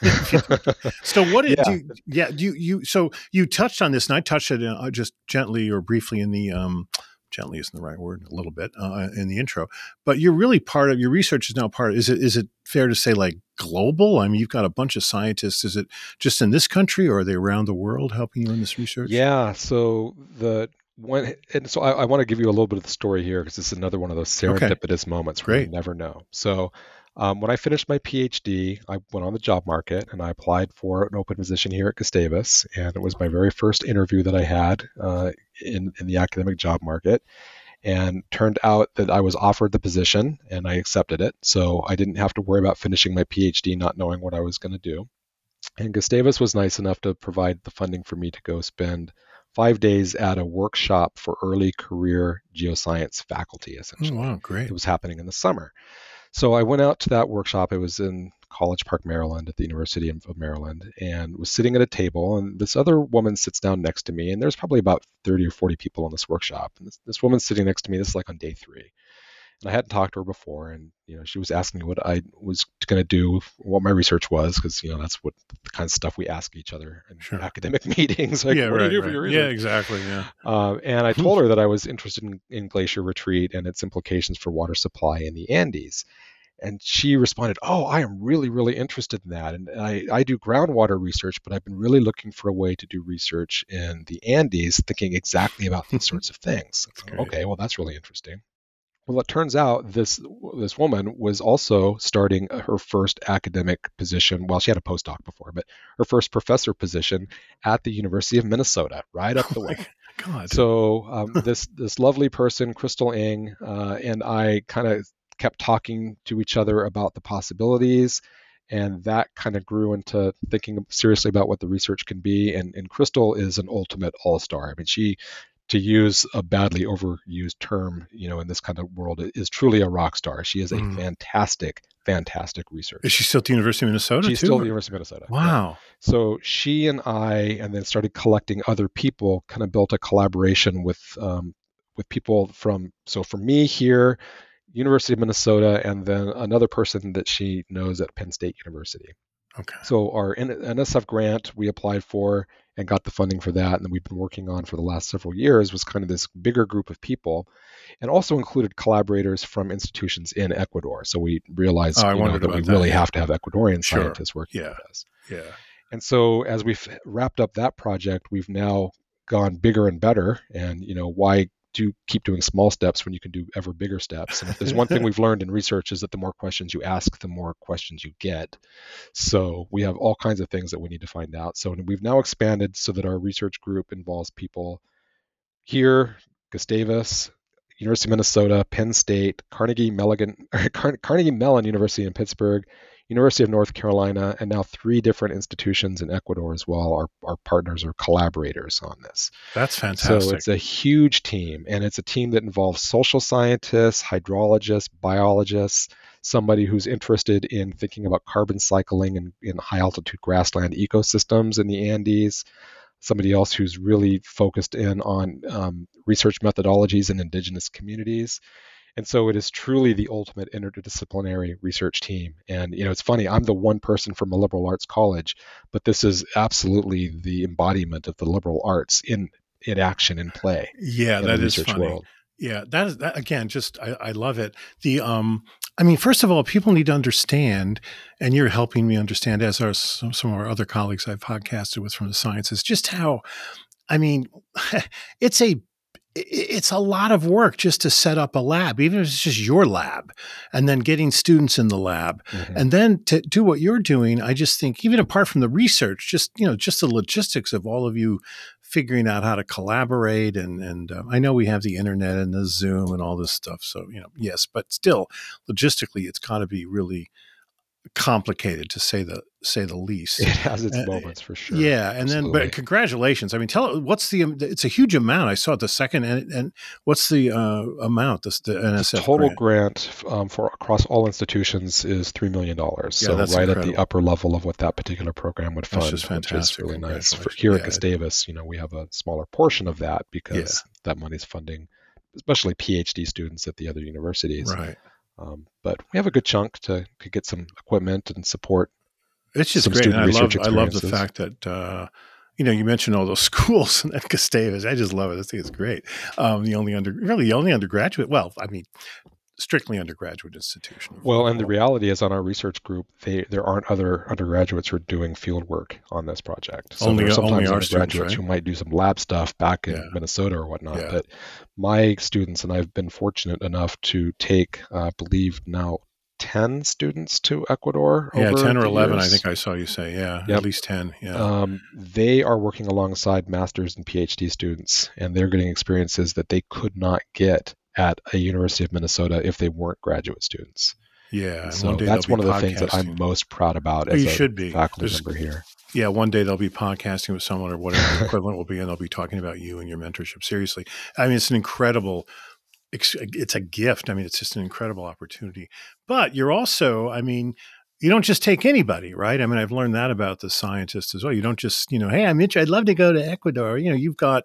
it. So what did yeah. you, yeah, you, you, so you touched on this and I touched it uh, just gently or briefly in the, um, gently isn't the right word, a little bit uh, in the intro, but you're really part of, your research is now part of, is it, is it fair to say like global? I mean, you've got a bunch of scientists. Is it just in this country or are they around the world helping you in this research? Yeah. So the, When, and so I, I want to give you a little bit of the story here because this is another one of those serendipitous okay. moments where Great. you never know. So um, when I finished my PhD, I went on the job market and I applied for an open position here at Gustavus. And it was my very first interview that I had uh, in, in the academic job market. And turned out that I was offered the position and I accepted it. So I didn't have to worry about finishing my PhD not knowing what I was going to do. And Gustavus was nice enough to provide the funding for me to go spend five days at a workshop for early career geoscience faculty, essentially. Oh, wow, great. It was happening in the summer. So I went out to that workshop. It was in College Park, Maryland, at the University of Maryland, and was sitting at a table. And this other woman sits down next to me, and there's probably about thirty or forty people in this workshop. And this, this woman's sitting next to me. This is like on day three. And I hadn't talked to her before, and you know, she was asking me what I was going to do, what my research was, because you know that's what the kind of stuff we ask each other in Sure. academic meetings. Like, Yeah, what do right, you do for right. your Yeah, research? exactly. Yeah. Uh, and I told her that I was interested in, in glacier retreat and its implications for water supply in the Andes. And she responded, "Oh, I am really, really interested in that. And I, I do groundwater research, but I've been really looking for a way to do research in the Andes, thinking exactly about these sorts of things." That's great. Okay, well, that's really interesting. Well, it turns out this this woman was also starting her first academic position. Well, she had a postdoc before, but her first professor position at the University of Minnesota, right up Oh the my way. God. So um, this this lovely person, Crystal Ng, uh, and I kind of kept talking to each other about the possibilities, and that kind of grew into thinking seriously about what the research can be. And, and Crystal is an ultimate all-star. I mean, she, to use a badly overused term, you know, in this kind of world, is truly a rock star. She is a Mm. fantastic, fantastic researcher. Is she still at the University of Minnesota She's too? still at or- the University of Minnesota. Yeah. Wow. So she and I, and then started collecting other people, kind of built a collaboration with um, with people from, so for me here, University of Minnesota, and then another person that she knows at Penn State University. Okay. So our N S F grant we applied for and got the funding for that, and then we've been working on for the last several years was kind of this bigger group of people, and also included collaborators from institutions in Ecuador. So we realized Oh, I you know, wondered that we about that, really yeah. have to have Ecuadorian Sure. scientists working Yeah. with us. Yeah. And so as we've wrapped up that project, we've now gone bigger and better. And you know, why do keep doing small steps when you can do ever bigger steps? And if there's one thing we've learned in research is that the more questions you ask, the more questions you get. So we have all kinds of things that we need to find out. So we've now expanded so that our research group involves people here, Gustavus, University of Minnesota, Penn State, Carnegie Mellon, Carnegie Mellon University in Pittsburgh, University of North Carolina, and now three different institutions in Ecuador as well. Our, our partners are collaborators on this. That's fantastic. So it's a huge team, and it's a team that involves social scientists, hydrologists, biologists, somebody who's interested in thinking about carbon cycling in, in high altitude grassland ecosystems in the Andes, somebody else who's really focused in on um, research methodologies in indigenous communities. And so it is truly the ultimate interdisciplinary research team. And, you know, it's funny, I'm the one person from a liberal arts college, but this is absolutely the embodiment of the liberal arts in, in action, in play. Yeah, in that the is research funny. world. Yeah, that is that again. Just I, I love it. The um, I mean, first of all, people need to understand, and you're helping me understand, as are some, some of our other colleagues I've podcasted with from the sciences, just how, I mean, it's a it's a lot of work just to set up a lab, even if it's just your lab, and then getting students in the lab, Mhm. and then to do what you're doing. I just think, even apart from the research, just you know, just the logistics of all of you figuring out how to collaborate, and and uh, I know we have the internet and the Zoom and all this stuff, so you know, yes, but still, logistically, it's got to be really complicated, to say the say the least. It has its Uh, moments for sure. Yeah, and then Absolutely. but congratulations. I mean, tell what's the it's a huge amount. I saw it the second, and, and what's the uh, amount? This the N S F The total grant? grant um, for across all institutions is three million dollars. Yeah, So that's right at incredible. the upper level of what that particular program would That's fund, just which is fantastic. really nice. For Congratulations. here at Yeah. Gustavus, you know, we have a smaller portion of that because that money's funding, especially PhD students at the other universities. Right. Um, but we have a good chunk to, to get some equipment and support. It's just Some great. And student I love research I love the experiences. fact that uh, you know, you mentioned all those schools at Gustavus. I just love it. I think it's great. Um, the only under really the only undergraduate. Well, I mean, strictly undergraduate institution. of- Well, of and the all- reality is, on our research group, they, there aren't other undergraduates who are doing field work on this project. So Only- there are sometimes only our undergraduates students, right? who might do some lab stuff back in Yeah. Minnesota or whatnot. Yeah. But my students, and I've been fortunate enough to take, uh, I believe now, ten students to Ecuador. yeah, over ten or the eleven. I years. think I saw you say. Yeah, Yep. at least ten. Yeah. Um, they are working alongside masters and PhD students, and they're getting experiences that they could not get at a University of Minnesota if they weren't graduate students. yeah. And And so one day that's they'll one be of the things that I'm podcasting. most proud about Oh, as you a should be. faculty There's- member here. Yeah, one day they'll be podcasting with someone, or whatever the equivalent will be, and they'll be talking about you and your mentorship. Seriously, I mean, it's an incredible. It's a gift. I mean, it's just an incredible opportunity. But you're also, I mean, you don't just take anybody, right? I mean, I've learned that about the scientists as well. You don't just, you know, hey, I'm interested. I'd love to go to Ecuador. You know, you've got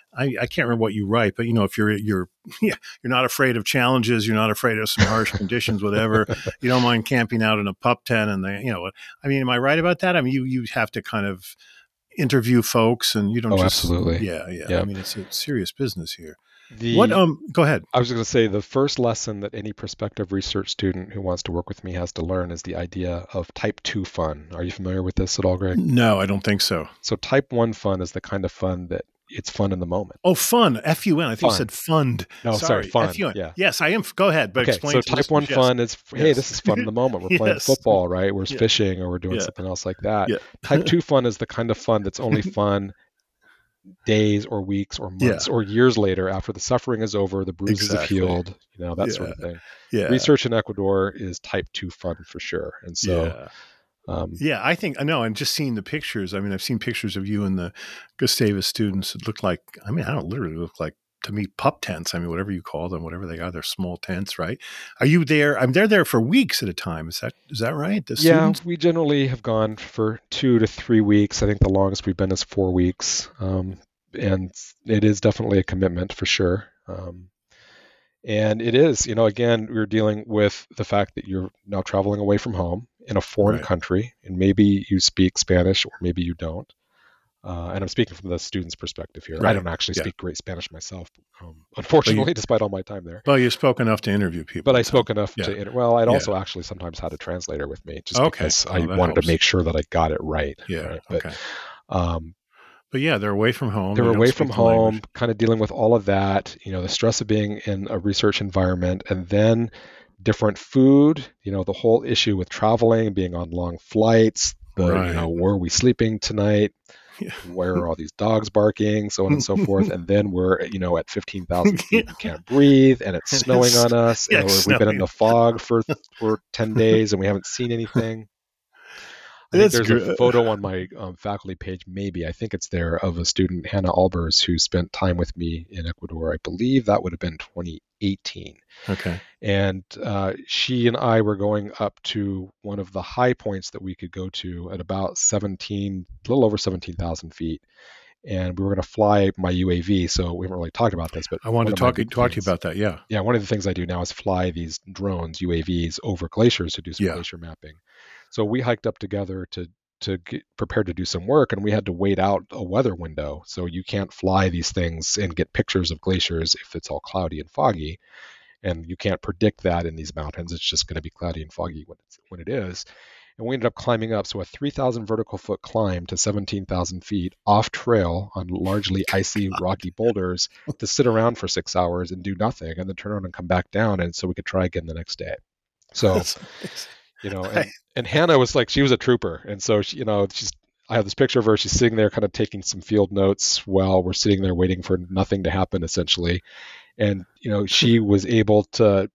I, I can't remember what you write, but you know, if you're you're yeah, you're not afraid of challenges, you're not afraid of some harsh conditions, whatever. You don't mind camping out in a pup tent, and they, you know, I mean, am I right about that? I mean, you you have to kind of interview folks, and you don't Oh, just absolutely. yeah yeah. Yeah. I mean, it's a serious business here. The, what um? Go ahead. I was going to say the first lesson that any prospective research student who wants to work with me has to learn is the idea of type two fun. Are you familiar with this at all, Greg? No, I don't think so. So type one fun is the kind of fun that it's fun in the moment. Oh, fun. F U N. I think Fun. you said fund. No, sorry, sorry, fun. F U N. Yeah. Yes, I am. Go ahead, but Okay, explain so to type one listeners, fun yes. is, hey, Yes. this is fun in the moment. We're playing Yes. football, right? We're Yeah. fishing or we're doing Yeah. something else like that. Yeah. Type two fun is the kind of fun that's only fun days or weeks or months Yeah. or years later after the suffering is over, the bruises Exactly. have healed, you know, that Yeah. sort of thing. Yeah. Research in Ecuador is type two fun for sure. And so, yeah. um, Yeah, I think I know. And just seeing the pictures. I mean, I've seen pictures of you and the Gustavus students. It looked like. I mean, I don't literally look like to me pup tents. I mean, whatever you call them, whatever they are, they're small tents, right? Are you there? I'm they're there for weeks at a time. Is that is that right? The yeah, students? we generally have gone for two to three weeks. I think the longest we've been is four weeks. Um, and it is definitely a commitment for sure. Um, and it is, you know, again, we're dealing with the fact that you're now traveling away from home in a foreign Right. country, and maybe you speak Spanish or maybe you don't. Uh, and I'm speaking from the student's perspective here. I Right. don't actually Yeah. speak great Spanish myself, um, unfortunately, despite all my time there. Well, you spoke enough to interview people. But I Tom. spoke enough Yeah. to, inter- well, I'd Yeah. also actually sometimes had a translator with me just Okay. because Oh, I that wanted helps. to make sure that I got it right. Yeah. Right? But, Okay. um, But yeah, they're away from home. They're They don't away speak from the home, language. kind of dealing with all of that, you know, the stress of being in a research environment, and then different food, you know, the whole issue with traveling, being on long flights, the, Right. you know, where are we sleeping tonight? Yeah. Where are all these dogs barking, so on and so forth. And then we're, you know, at fifteen thousand feet and can't breathe, and it's And snowing it's- on us, yeah, and it's we've been in snowing. the fog for for ten days and we haven't seen anything. I think That's there's a good. photo on my um, faculty page, maybe, I think it's there, of a student, Hannah Albers, who spent time with me in Ecuador. I believe that would have been twenty eighteen. Okay. And uh, she and I were going up to one of the high points that we could go to at about seventeen, a little over seventeen thousand feet. And we were going to fly my U A V. So we haven't really talked about this, but I wanted one to of my talk, big talk to you things- about that. Yeah. Yeah, one of the things I do now is fly these drones, U A Vs, over glaciers to do some Yeah. glacier mapping. So we hiked up together to to get prepared to do some work, and we had to wait out a weather window. So you can't fly these things and get pictures of glaciers if it's all cloudy and foggy, and you can't predict that in these mountains. It's just going to be cloudy and foggy when it's when it is. And we ended up climbing up, so a three thousand vertical foot climb to seventeen thousand feet off trail on largely icy, rocky boulders to sit around for six hours and do nothing, and then turn around and come back down, and so we could try again the next day. So, That's amazing. you know, and, and Hannah was like, she was a trooper, and so she, you know, she's. I have this picture of her. She's sitting there, kind of taking some field notes while we're sitting there waiting for nothing to happen, essentially. And you know, she was able to,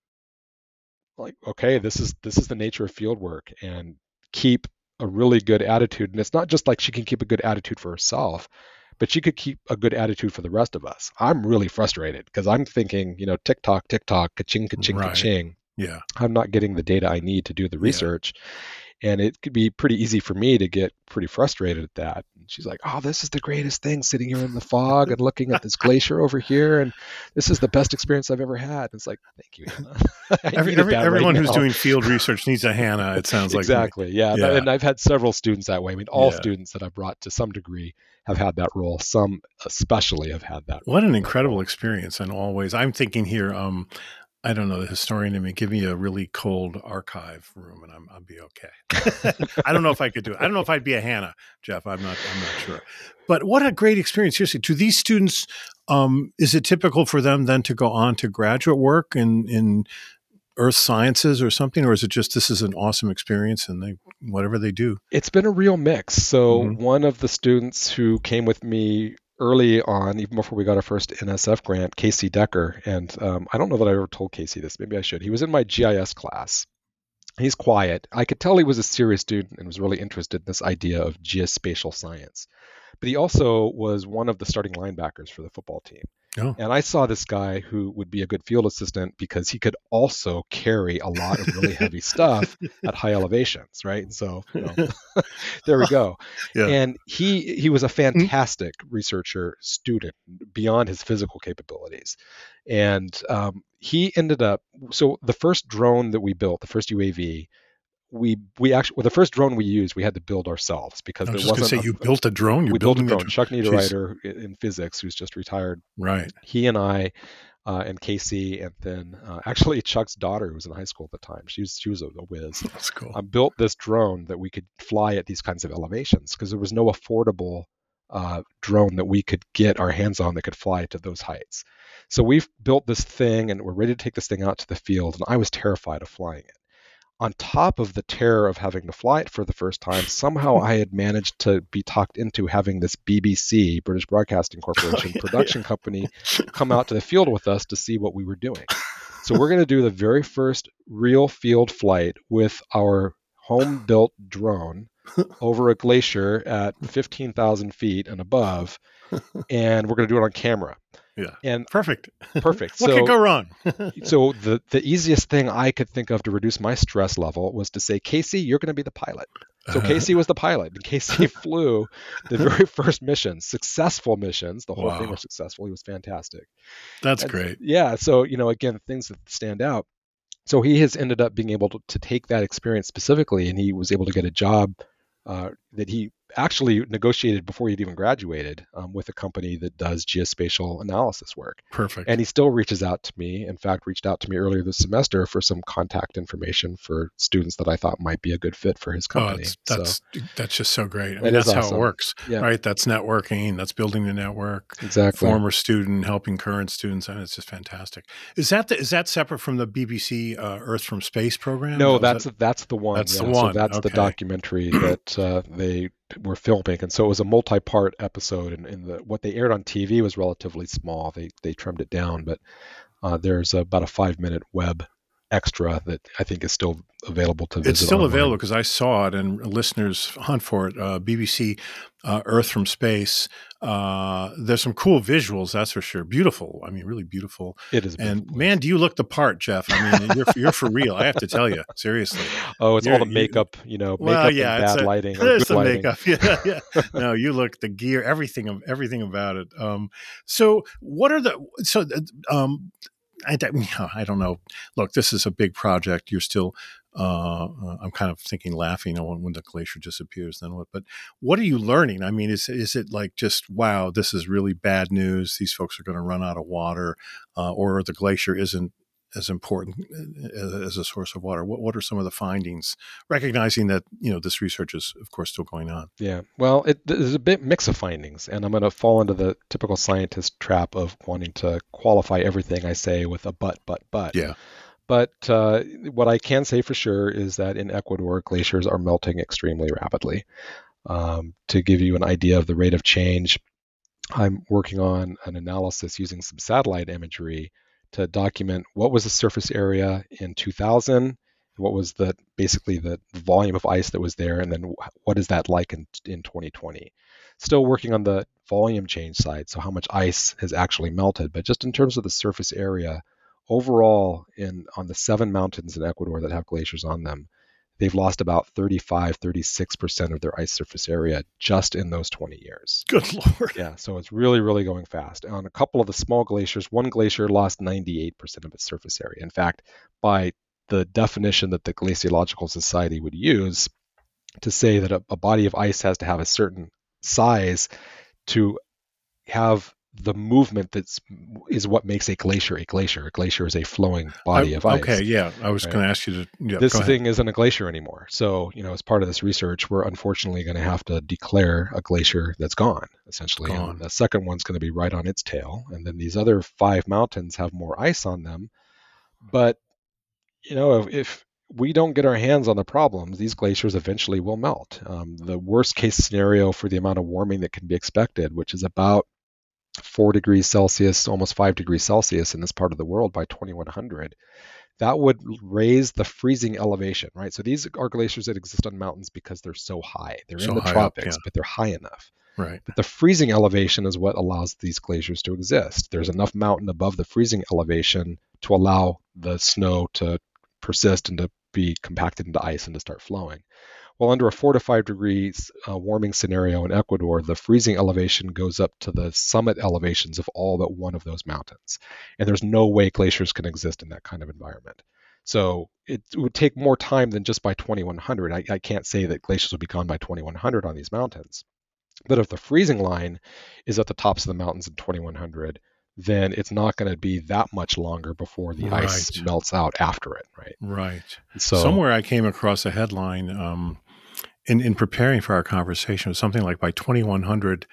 like, okay, this is this is the nature of field work, and keep a really good attitude. And it's not just like she can keep a good attitude for herself, but she could keep a good attitude for the rest of us. I'm really frustrated because I'm thinking, you know, tick tock, tick tock, ka-ching, ka-ching, Right. ka-ching. Yeah. I'm not getting the data I need to do the Yeah. research. And it could be pretty easy for me to get pretty frustrated at that. And she's like, oh, this is the greatest thing, sitting here in the fog and looking at this glacier over here. And this is the best experience I've ever had. And it's like, thank you, Hannah. I Every, needed every, that right everyone who's now. doing field research needs a Hannah, it sounds like. to me. Exactly. Yeah. Yeah. And I've had several students that way. I mean, all Yeah. students that I've brought to some degree have had that role. Some especially have had that. What an incredible experience in all ways. I'm thinking here, um, I don't know, the historian in me, give me a really cold archive room and I'm, I'll be okay. I don't know if I could do it. I don't know if I'd be a Hannah, Jeff. I'm not, I'm not sure. But what a great experience. Seriously, to these students, um, is it typical for them then to go on to graduate work in, in earth sciences or something? Or is it just, this is an awesome experience and they, whatever they do? It's been a real mix. So Mhm. one of the students who came with me early on, even before we got our first N S F grant, Casey Decker, and um, I don't know that I ever told Casey this. Maybe I should. He was in my G I S class. He's quiet. I could tell he was a serious student and was really interested in this idea of geospatial science. But he also was one of the starting linebackers for the football team. Oh. And I saw this guy who would be a good field assistant because he could also carry a lot of really heavy stuff at high elevations, right? And so, you know, there we go. Yeah. And he he was a Mm. fantastic researcher student beyond his physical capabilities. And um, he ended up, so the first drone that we built, the first U A V, we we actually, well, the first drone we used, we had to build ourselves because I was there just going to say, wasn't you a, built a drone. You're we built a building a drone. drone. Chuck Jeez. Niederreiter in physics, who's just retired, Right. he and I uh, and Casey, and then uh, actually Chuck's daughter, who was in high school at the time, she was she was a, a whiz. That's cool. I built this drone that we could fly at these kinds of elevations because there was no affordable uh, drone that we could get our hands on that could fly to those heights. So we've built this thing, and we're ready to take this thing out to the field. And I was terrified of flying it. On top of the terror of having to fly it for the first time, somehow I had managed to be talked into having this B B C, British Broadcasting Corporation, Oh, yeah, production yeah. company come out to the field with us to see what we were doing. So we're going to do the very first real field flight with our home-built drone over a glacier at fifteen thousand feet and above, and we're going to do it on camera. Yeah. And Perfect. perfect. What so, could go wrong? so the, the easiest thing I could think of to reduce my stress level was to say, Casey, you're going to be the pilot. So Uh-huh. Casey was the pilot, and Casey flew the very first missions, successful missions. The whole Wow. thing was successful. He was fantastic. That's And, great. yeah. So, you know, again, things that stand out. So he has ended up being able to, to take that experience specifically, and he was able to get a job uh, that he actually negotiated before he'd even graduated um, with a company that does geospatial analysis work. Perfect. And he still reaches out to me. In fact, reached out to me earlier this semester for some contact information for students that I thought might be a good fit for his Oh, company. it's, that's so, that's just so great. I It mean, is that's how awesome. it works, Yeah. right? That's networking. That's building the network. exactly. Former student helping current students, and it's just fantastic. Is that the, is that separate from the B B C uh, Earth from Space program? No, Was that's that- that's the one. that's yeah. the one. So that's the Okay. documentary that uh, they were filming, and so it was a multi-part episode. And, and the, what they aired on T V was relatively small. They they trimmed it down, but uh, there's about a five-minute web extra that I think is still available to visit. It's still online. available because I saw it, and listeners hunt for it. Uh, B B C uh, Earth from Space. Uh, there's some cool visuals, that's for sure. Beautiful. I mean, really beautiful. It is. a And beautiful man, place. do you look the part, Jeff? I mean, you're you're for real. I have to tell you, seriously. Oh, it's all You're- the you- makeup, you know, Well, makeup yeah, and it's bad a- lighting or There's good some lighting. makeup. Yeah, yeah. No, you look the gear, everything of everything about it. Um, so what are the so uh, um, I, I don't know. Look, this is a big project. You're still. Uh, uh, I'm kind of thinking, laughing when, when the glacier disappears. Then what? But what are you learning? I mean, is is it like just wow? This is really bad news. These folks are going to run out of water, uh, or the glacier isn't as important as, as a source of water. What what are some of the findings? Recognizing that you know this research is of course still going on. Yeah, well, it, there's a bit mix of findings, and I'm going to fall into the typical scientist trap of wanting to qualify everything I say with a but, but, but. Yeah. But uh, what I can say for sure is that in Ecuador, glaciers are melting extremely rapidly. Um, to give you an idea of the rate of change, I'm working on an analysis using some satellite imagery to document what was the surface area in two thousand, what was the basically the volume of ice that was there, and then what is that like in, in twenty twenty. Still working on the volume change side, so how much ice has actually melted, but just in terms of the surface area, overall in on the seven mountains in Ecuador that have glaciers on them, they've lost about thirty-five, thirty-six percent of their ice surface area just in those twenty years. Good Lord. Yeah, so it's really, really going fast. On a couple of the small glaciers, one glacier lost ninety-eight percent of its surface area. In fact, by the definition that the Glaciological Society would use to say that a, a body of ice has to have a certain size to have the movement that's is what makes a glacier a glacier. A glacier is a flowing body I, of ice. Okay, yeah. I was Right. going to ask you to. Yeah, This go ahead. thing isn't a glacier anymore. So, you know, as part of this research, we're unfortunately going to have to declare a glacier that's gone, essentially. Gone. And the second one's going to be right on its tail. And then these other five mountains have more ice on them. But, you know, if, if we don't get our hands on the problems, these glaciers eventually will melt. Um, the worst case scenario for the amount of warming that can be expected, which is about four degrees Celsius, almost five degrees Celsius in this part of the world by twenty-one hundred, that would raise the freezing elevation, right? So these are glaciers that exist on mountains because they're so high. They're So in the high up, tropics, yeah. but they're high enough. Right. But the freezing elevation is what allows these glaciers to exist. There's enough mountain above the freezing elevation to allow the snow to persist and to be compacted into ice and to start flowing. Well, under a four to five degrees uh, warming scenario in Ecuador, the freezing elevation goes up to the summit elevations of all but one of those mountains. And there's no way glaciers can exist in that kind of environment. So it would take more time than just by twenty-one hundred. I, I can't say that glaciers will be gone by twenty-one hundred on these mountains. But if the freezing line is at the tops of the mountains in twenty-one hundred, then it's not going to be that much longer before the Right. ice melts out after it, right? Right. So somewhere I came across a headline um, in in preparing for our conversation. It was something like by twenty-one hundred,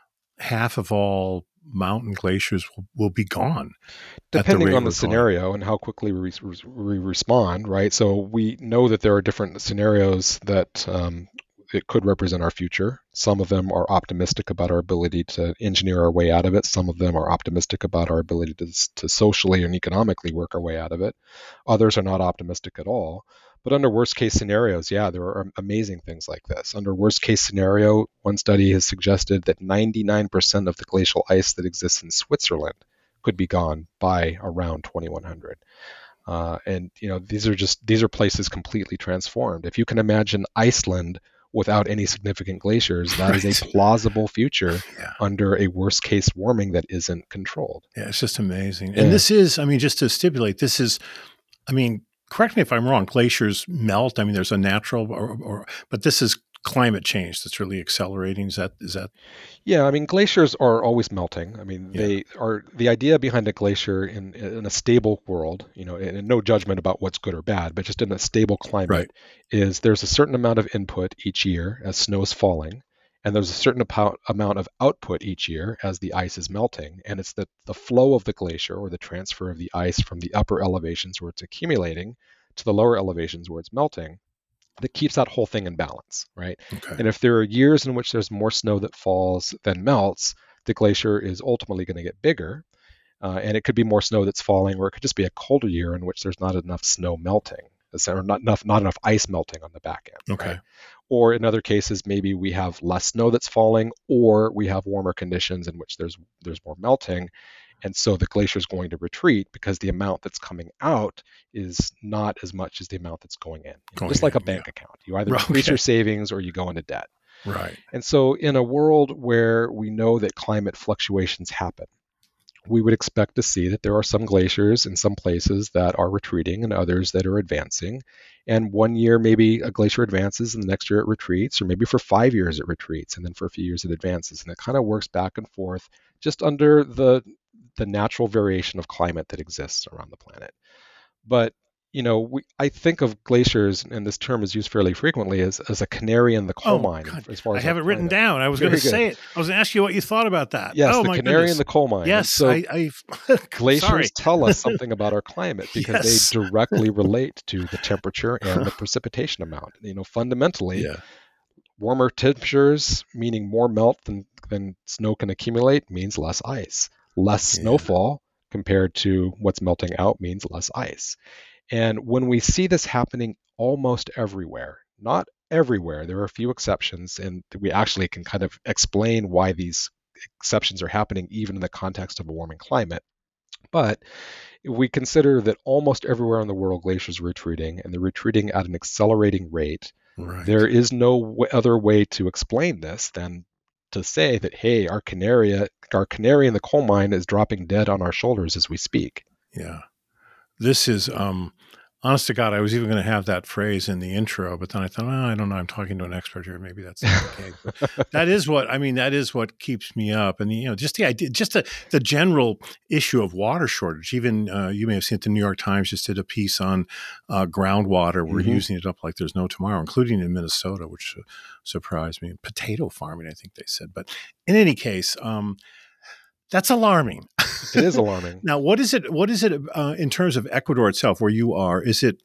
half of all mountain glaciers will, will be gone. depending the on the scenario and how quickly we, we respond, right? So we know that there are different scenarios that um, it could represent our future. Some of them are optimistic about our ability to engineer our way out of it. Some of them are optimistic about our ability to, to socially and economically work our way out of it. Others are not optimistic at all. But under worst case scenarios, yeah, there are amazing things like this. Under worst case scenario, one study has suggested that ninety-nine percent of the glacial ice that exists in Switzerland could be gone by around twenty-one hundred. Uh, and you know, these are just these are places completely transformed. If you can imagine Iceland without any significant glaciers, that Right. is a plausible future Yeah. under a worst case warming that isn't controlled. Yeah, it's just amazing. Yeah. And this is, I mean, just to stipulate, this is, I mean, correct me if I'm wrong, glaciers melt. I mean, there's a natural, or, or but this is climate change that's really accelerating. Is that, is that? Yeah, I mean, glaciers are always melting. I mean, Yeah. they are the idea behind a glacier in in a stable world, you know, and no judgment about what's good or bad, but just in a stable climate, Right. is there's a certain amount of input each year as snow is falling, and there's a certain amount amount of output each year as the ice is melting. And it's the, the flow of the glacier or the transfer of the ice from the upper elevations where it's accumulating to the lower elevations where it's melting that keeps that whole thing in balance, right? Okay. And if there are years in which there's more snow that falls than melts, the glacier is ultimately going to get bigger. Uh, and it could be more snow that's falling, or it could just be a colder year in which there's not enough snow melting, or not enough, not enough ice melting on the back end. Okay. Right? Or in other cases, maybe we have less snow that's falling, or we have warmer conditions in which there's there's more melting. And so the glacier is going to retreat because the amount that's coming out is not as much as the amount that's going in. You know, Going just like a in, bank yeah. account. You either Right, increase okay. your savings or you go into debt. Right. And so in a world where we know that climate fluctuations happen, we would expect to see that there are some glaciers in some places that are retreating and others that are advancing. And one year, maybe a glacier advances and the next year it retreats, or maybe for five years it retreats and then for a few years it advances. And it kind of works back and forth just under the the natural variation of climate that exists around the planet. But you know, we, I think of glaciers, and this term is used fairly frequently, as, as a canary in the coal Oh, mine. God. As far I as have our it written climate. down. I was Very going to good. say it. I was going to ask you what you thought about that. Yes, oh, the my canary goodness. in the coal mine. And Yes, so I, I glaciers sorry. tell us something about our climate because Yes. they directly relate to the temperature and the precipitation amount. You know, fundamentally, Yeah. warmer temperatures, meaning more melt than, than snow can accumulate, means less ice. Less Yeah. snowfall compared to what's melting out means less ice. And when we see this happening almost everywhere, not everywhere, there are a few exceptions, and we actually can kind of explain why these exceptions are happening even in the context of a warming climate. But if we consider that almost everywhere in the world glaciers are retreating, and they're retreating at an accelerating rate, Right. there is no w- other way to explain this than to say that, hey, our canary, our canary in the coal mine is dropping dead on our shoulders as we speak. Yeah. This is, um, honest to God, I was even going to have that phrase in the intro, but then I thought, oh, I don't know, I'm talking to an expert here. Maybe that's not the case. But that is what, I mean, that is what keeps me up. And, you know, just the idea, just the, the general issue of water shortage. Even, uh, you may have seen it, the New York Times just did a piece on uh, groundwater. We're Mhm. using it up like there's no tomorrow, including in Minnesota, which uh, surprised me. Potato farming, I think they said. But in any case, um, that's alarming. It is alarming. Now, what is it? What is it uh, in terms of Ecuador itself, where you are? Is it?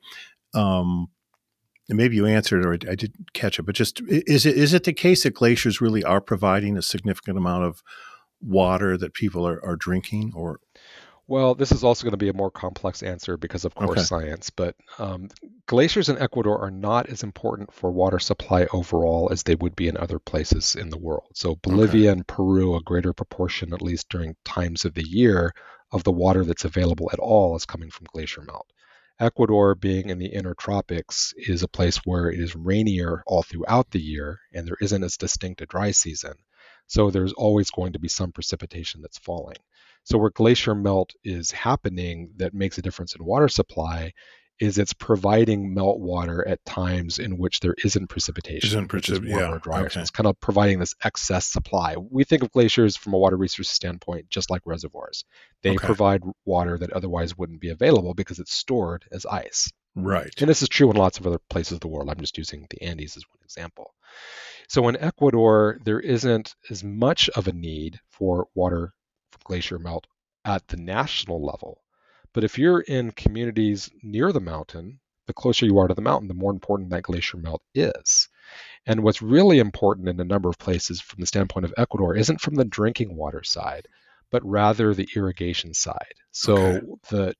Um, and maybe you answered, or I didn't catch it. But just is it? Is it the case that glaciers really are providing a significant amount of water that people are, are drinking? Or Well, this is also going to be a more complex answer because, of course, Okay. science. But um, glaciers in Ecuador are not as important for water supply overall as they would be in other places in the world. So Okay. Bolivia and Peru, a greater proportion, at least during times of the year, of the water that's available at all is coming from glacier melt. Ecuador, being in the inner tropics, is a place where it is rainier all throughout the year, and there isn't as distinct a dry season. So there's always going to be some precipitation that's falling. So where glacier melt is happening that makes a difference in water supply is it's providing meltwater at times in which there isn't precipitation, Isn't which is precip- warmer yeah. or drier. So Okay. it's kind of providing this excess supply. We think of glaciers from a water resources standpoint just like reservoirs. They Okay. provide water that otherwise wouldn't be available because it's stored as ice. Right. And this is true in lots of other places of the world. I'm just using the Andes as one example. So in Ecuador, there isn't as much of a need for water from glacier melt at the national level. But if you're in communities near the mountain, the closer you are to the mountain, the more important that glacier melt is. And what's really important in a number of places from the standpoint of Ecuador isn't from the drinking water side, but rather the irrigation side. Okay. So the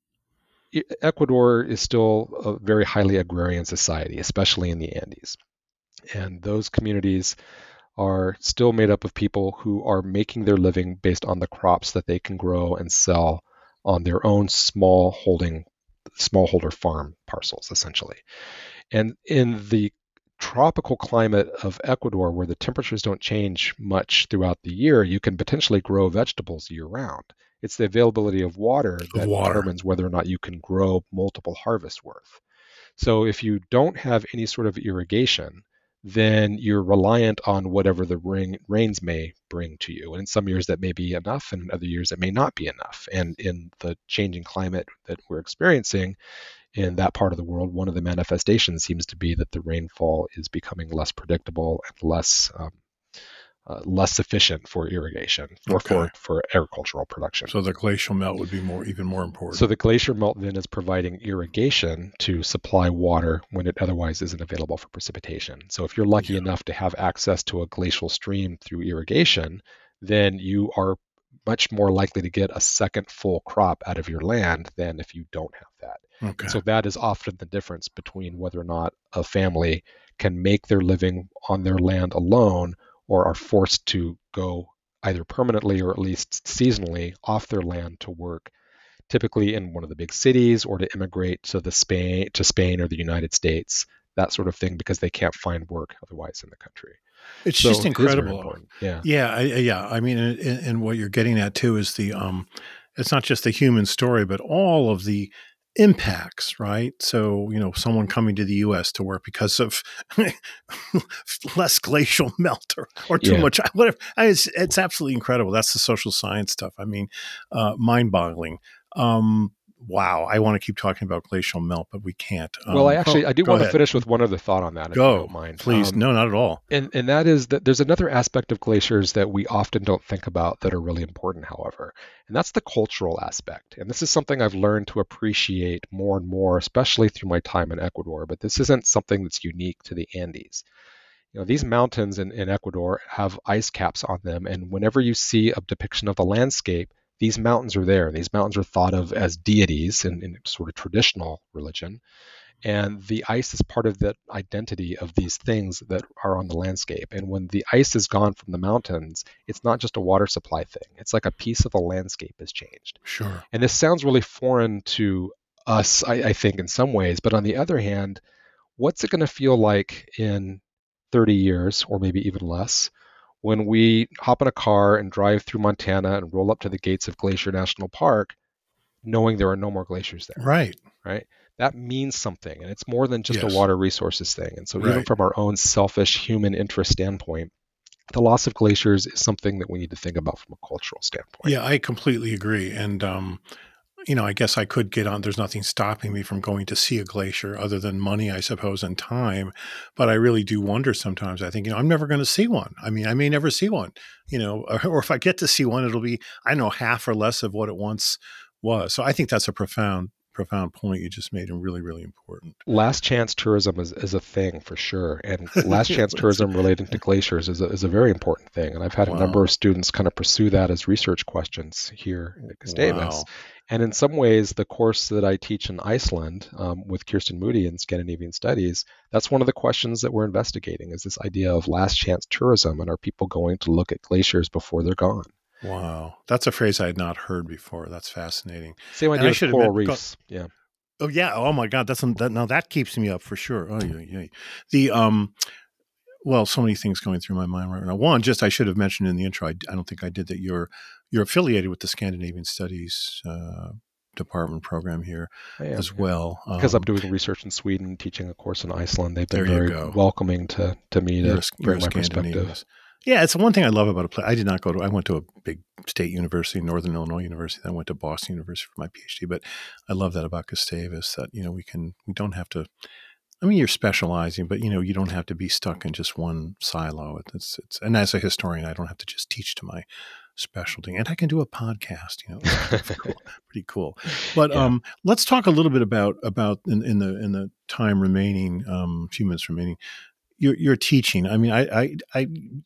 Ecuador is still a very highly agrarian society, especially in the Andes. And those communities are still made up of people who are making their living based on the crops that they can grow and sell on their own small holding smallholder farm parcels, essentially. And in the tropical climate of Ecuador, where the temperatures don't change much throughout the year, you can potentially grow vegetables year round. It's the availability of water Of that water. determines whether or not you can grow multiple harvests worth. So if you don't have any sort of irrigation, then you're reliant on whatever the rain, rains may bring to you. And in some years that may be enough, and in other years it may not be enough. And in the changing climate that we're experiencing in that part of the world, one of the manifestations seems to be that the rainfall is becoming less predictable and less um, uh, less sufficient for irrigation or Okay. for, for agricultural production. So the glacial melt would be more, even more important. So the glacier melt then is providing irrigation to supply water when it otherwise isn't available for precipitation. So if you're lucky Yeah. enough to have access to a glacial stream through irrigation, then you are much more likely to get a second full crop out of your land than if you don't have that. Okay. And so that is often the difference between whether or not a family can make their living on their land alone or are forced to go either permanently or at least seasonally off their land to work, typically in one of the big cities, or to immigrate to the Spain to Spain or the United States, that sort of thing, because they can't find work otherwise in the country. It's So just it is very incredible. important. Yeah. Yeah, I, yeah. I mean, and, and what you're getting at too is the um, it's not just the human story, but all of the impacts, right? So, you know, someone coming to the U S to work because of less glacial melt or, or too Yeah. much, whatever. I mean, it's, it's absolutely incredible. That's the social science stuff. I mean, uh, mind boggling. Um, wow. I want to keep talking about glacial melt, but we can't. Um, Well, I actually oh, I do go want to ahead. finish with one other thought on that, if you Go, don't mind. please. Um, No, not at all. And, and that is that there's another aspect of glaciers that we often don't think about that are really important, however, and that's the cultural aspect. And this is something I've learned to appreciate more and more, especially through my time in Ecuador, but this isn't something that's unique to the Andes. You know, these mountains in, in Ecuador have ice caps on them, and whenever you see a depiction of the landscape, these mountains are there. These mountains are thought of as deities in, in sort of traditional religion. And the ice is part of the identity of these things that are on the landscape. And when the ice is gone from the mountains, it's not just a water supply thing. It's like a piece of the landscape has changed. Sure. And this sounds really foreign to us, I, I think, in some ways. But on the other hand, what's it going to feel like in thirty years, or maybe even less, when we hop in a car and drive through Montana and roll up to the gates of Glacier National Park, knowing there are no more glaciers there? Right. Right? That means something, and it's more than just Yes. a water resources thing. And so Right. even from our own selfish human interest standpoint, the loss of glaciers is something that we need to think about from a cultural standpoint. Yeah, I completely agree. And, um, you know, I guess I could get on. There's nothing stopping me from going to see a glacier other than money, I suppose, and time. But I really do wonder sometimes. I think, you know, I'm never going to see one. I mean, I may never see one, you know, or, or if I get to see one, it'll be, I don't know, half or less of what it once was. So I think that's a profound profound point you just made, and really, really important. Last chance tourism is, is a thing for sure. And last chance tourism relating to glaciers is a, is a very important thing. And I've had wow. a number of students kind of pursue that as research questions here at Gustavus. Wow. And in some ways, the course that I teach in Iceland um, with Kirsten Moody in Scandinavian Studies, that's one of the questions that we're investigating, is this idea of last chance tourism, and are people going to look at glaciers before they're gone? Wow. That's a phrase I had not heard before. That's fascinating. Same idea with coral reefs. Yeah. Oh, yeah. Oh, my God. That's that, now that keeps me up for sure. Oh, yeah, yeah. The, um, well, so many things going through my mind right now. One, just I should have mentioned in the intro, I, I don't think I did, that you're you're affiliated with the Scandinavian Studies uh, department program here am, as well. Yeah. Because um, I'm doing research in Sweden, teaching a course in Iceland. They've been very go. welcoming to, to me to bring my perspective. Yeah, it's one thing I love about a place. I did not go to, I went to a big state university, Northern Illinois University. Then I went to Boston University for my PhD. But I love that about Gustavus, that, you know, we can, we don't have to, I mean, you're specializing, but, you know, you don't have to be stuck in just one silo. It's, it's, and as a historian, I don't have to just teach to my specialty, and I can do a podcast, you know, it's cool, pretty cool. But yeah. um, let's talk a little bit about, about in, in the, in the time remaining, um, few minutes remaining, your, your teaching. I mean, I, I, I,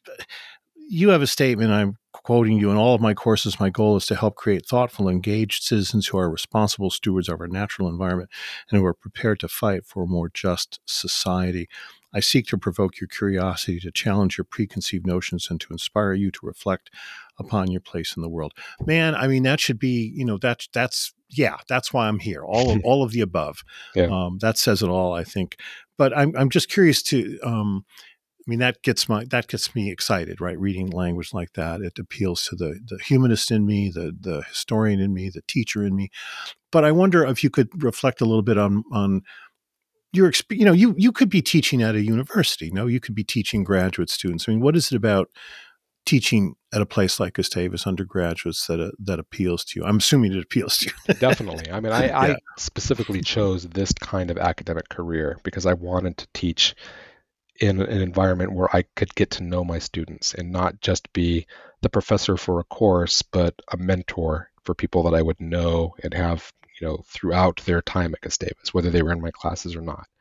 you have a statement, I'm quoting you: in all of my courses, my goal is to help create thoughtful, engaged citizens who are responsible stewards of our natural environment and who are prepared to fight for a more just society. I seek to provoke your curiosity, to challenge your preconceived notions, and to inspire you to reflect upon your place in the world. Man, I mean, that should be, you know, that's, that's, yeah, that's why I'm here. All of, all of the above. Yeah. Um, that says it all, I think. But I'm, I'm just curious to, um, I mean, that gets my, that gets me excited, right? Reading language like that, it appeals to the, the humanist in me, the, the historian in me, the teacher in me. But I wonder if you could reflect a little bit on, on, your experience. You know, you, you could be teaching at a university. No, you could be teaching graduate students. I mean, what is it about teaching at a place like Gustavus, undergraduates, that uh, that appeals to you? I'm assuming it appeals to you. Definitely. I mean, I, yeah. I specifically chose this kind of academic career because I wanted to teach in an environment where I could get to know my students and not just be the professor for a course, but a mentor for people that I would know and have, you know, throughout their time at Gustavus, whether they were in my classes or not.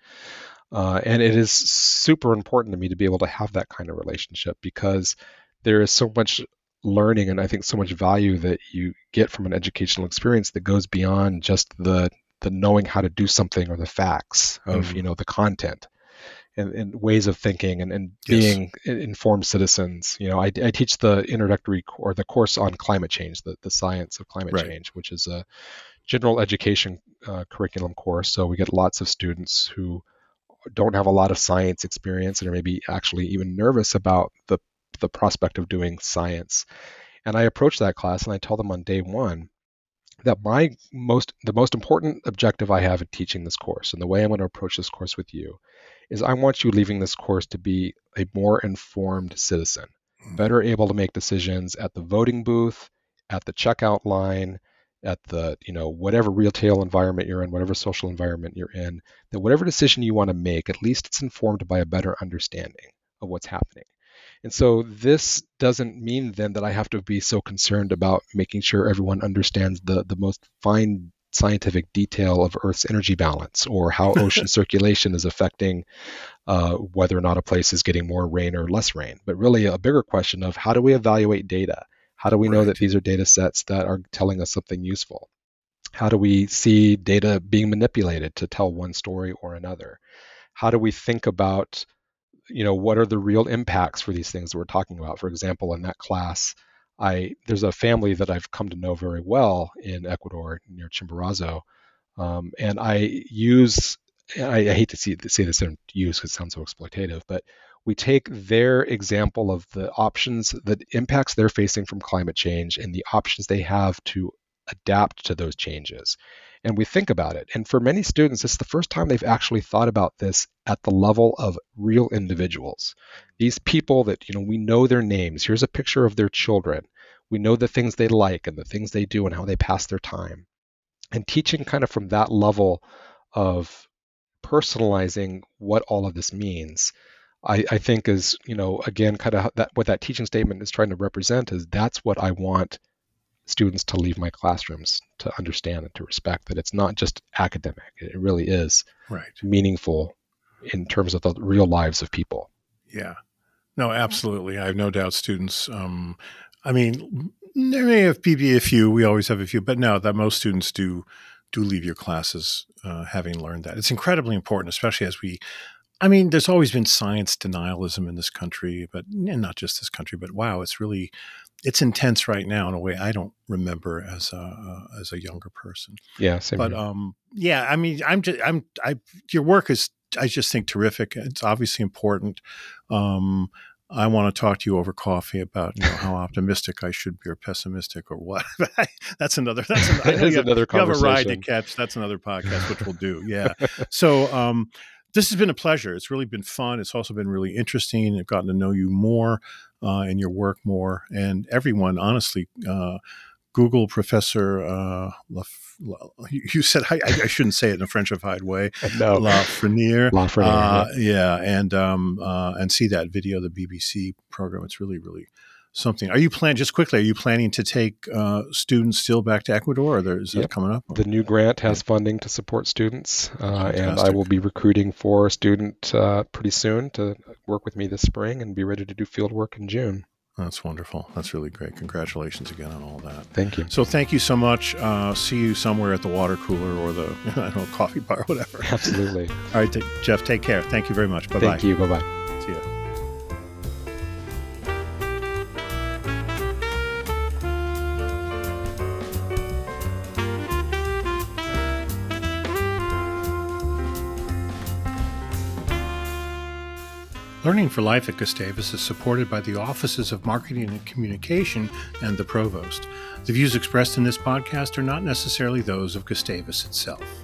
Uh, and it is super important to me to be able to have that kind of relationship, because there is so much learning and I think so much value that you get from an educational experience that goes beyond just the the knowing how to do something or the facts of, mm-hmm. you know, the content and, and ways of thinking and, and being yes. informed citizens. You know, I, I teach the introductory or the course on climate change, the, the science of climate right. change, which is a general education uh, curriculum course. So we get lots of students who don't have a lot of science experience and are maybe actually even nervous about the the prospect of doing science. And I approach that class and I tell them on day one that my most the most important objective I have in teaching this course, and the way I'm going to approach this course with you, is I want you leaving this course to be a more informed citizen, mm-hmm. better able to make decisions at the voting booth, at the checkout line, at the, you know, whatever retail environment you're in, whatever social environment you're in, that whatever decision you want to make, at least it's informed by a better understanding of what's happening. And so this doesn't mean then that I have to be so concerned about making sure everyone understands the, the most fine scientific detail of Earth's energy balance, or how ocean circulation is affecting uh, whether or not a place is getting more rain or less rain, but really a bigger question of how do we evaluate data? How do we right. know that these are data sets that are telling us something useful? How do we see data being manipulated to tell one story or another? How do we think about, you know, what are the real impacts for these things that we're talking about? For example, in that class, I there's a family that I've come to know very well in Ecuador near Chimborazo, um, and I use, I, I hate to see, say this in use because it sounds so exploitative, but we take their example of the options, the impacts they're facing from climate change, and the options they have to adapt to those changes. And we think about it. And for many students, it's the first time they've actually thought about this at the level of real individuals. These people that, you know, we know their names. Here's a picture of their children. We know the things they like and the things they do and how they pass their time. And teaching kind of from that level of personalizing what all of this means, I, I think is, you know, again, kind of that what that teaching statement is trying to represent is that's what I want students to leave my classrooms to understand and to respect that it's not just academic. It really is right. meaningful in terms of the real lives of people. Yeah. No, absolutely. I have no doubt students, um, I mean, there may have be a few, we always have a few, but no, that most students do do leave your classes uh, having learned that. It's incredibly important, especially as we, I mean, there's always been science denialism in this country, but and not just this country, but wow, it's really, it's intense right now in a way I don't remember as a, uh, as a younger person. Yeah, same But here. um, yeah, I mean, I'm just, I'm, I, your work is, I just think terrific. It's obviously important. Um, I want to talk to you over coffee about, you know, how optimistic I should be or pessimistic or what. that's another, that's another, I know you have, another you have a ride to conversation. catch. That's another podcast, which we'll do. Yeah. So um, this has been a pleasure. It's really been fun. It's also been really interesting. I've gotten to know you more uh, and your work more, and everyone, honestly, uh, Google Professor uh, Laf- La, you said I, I shouldn't say it in a Frenchified way. No. Lafreniere. Lafreniere, uh, yeah. yeah, and um, uh, and see that video, the B B C program. It's really, really something. Are you planning, just quickly, are you planning to take uh, students still back to Ecuador, or there, is Yep. that coming up? The new grant has funding to support students, uh, and I Fantastic. will be recruiting for a student uh, pretty soon to work with me this spring and be ready to do field work in June. That's wonderful. That's really great. Congratulations again on all that. Thank you. So thank you so much. Uh, see you somewhere at the water cooler or the, I don't know, coffee bar, whatever. Absolutely. All right, t- Jeff, take care. Thank you very much. Bye-bye. Thank you. Bye-bye. See ya. Learning for Life at Gustavus is supported by the Offices of Marketing and Communication and the Provost. The views expressed in this podcast are not necessarily those of Gustavus itself.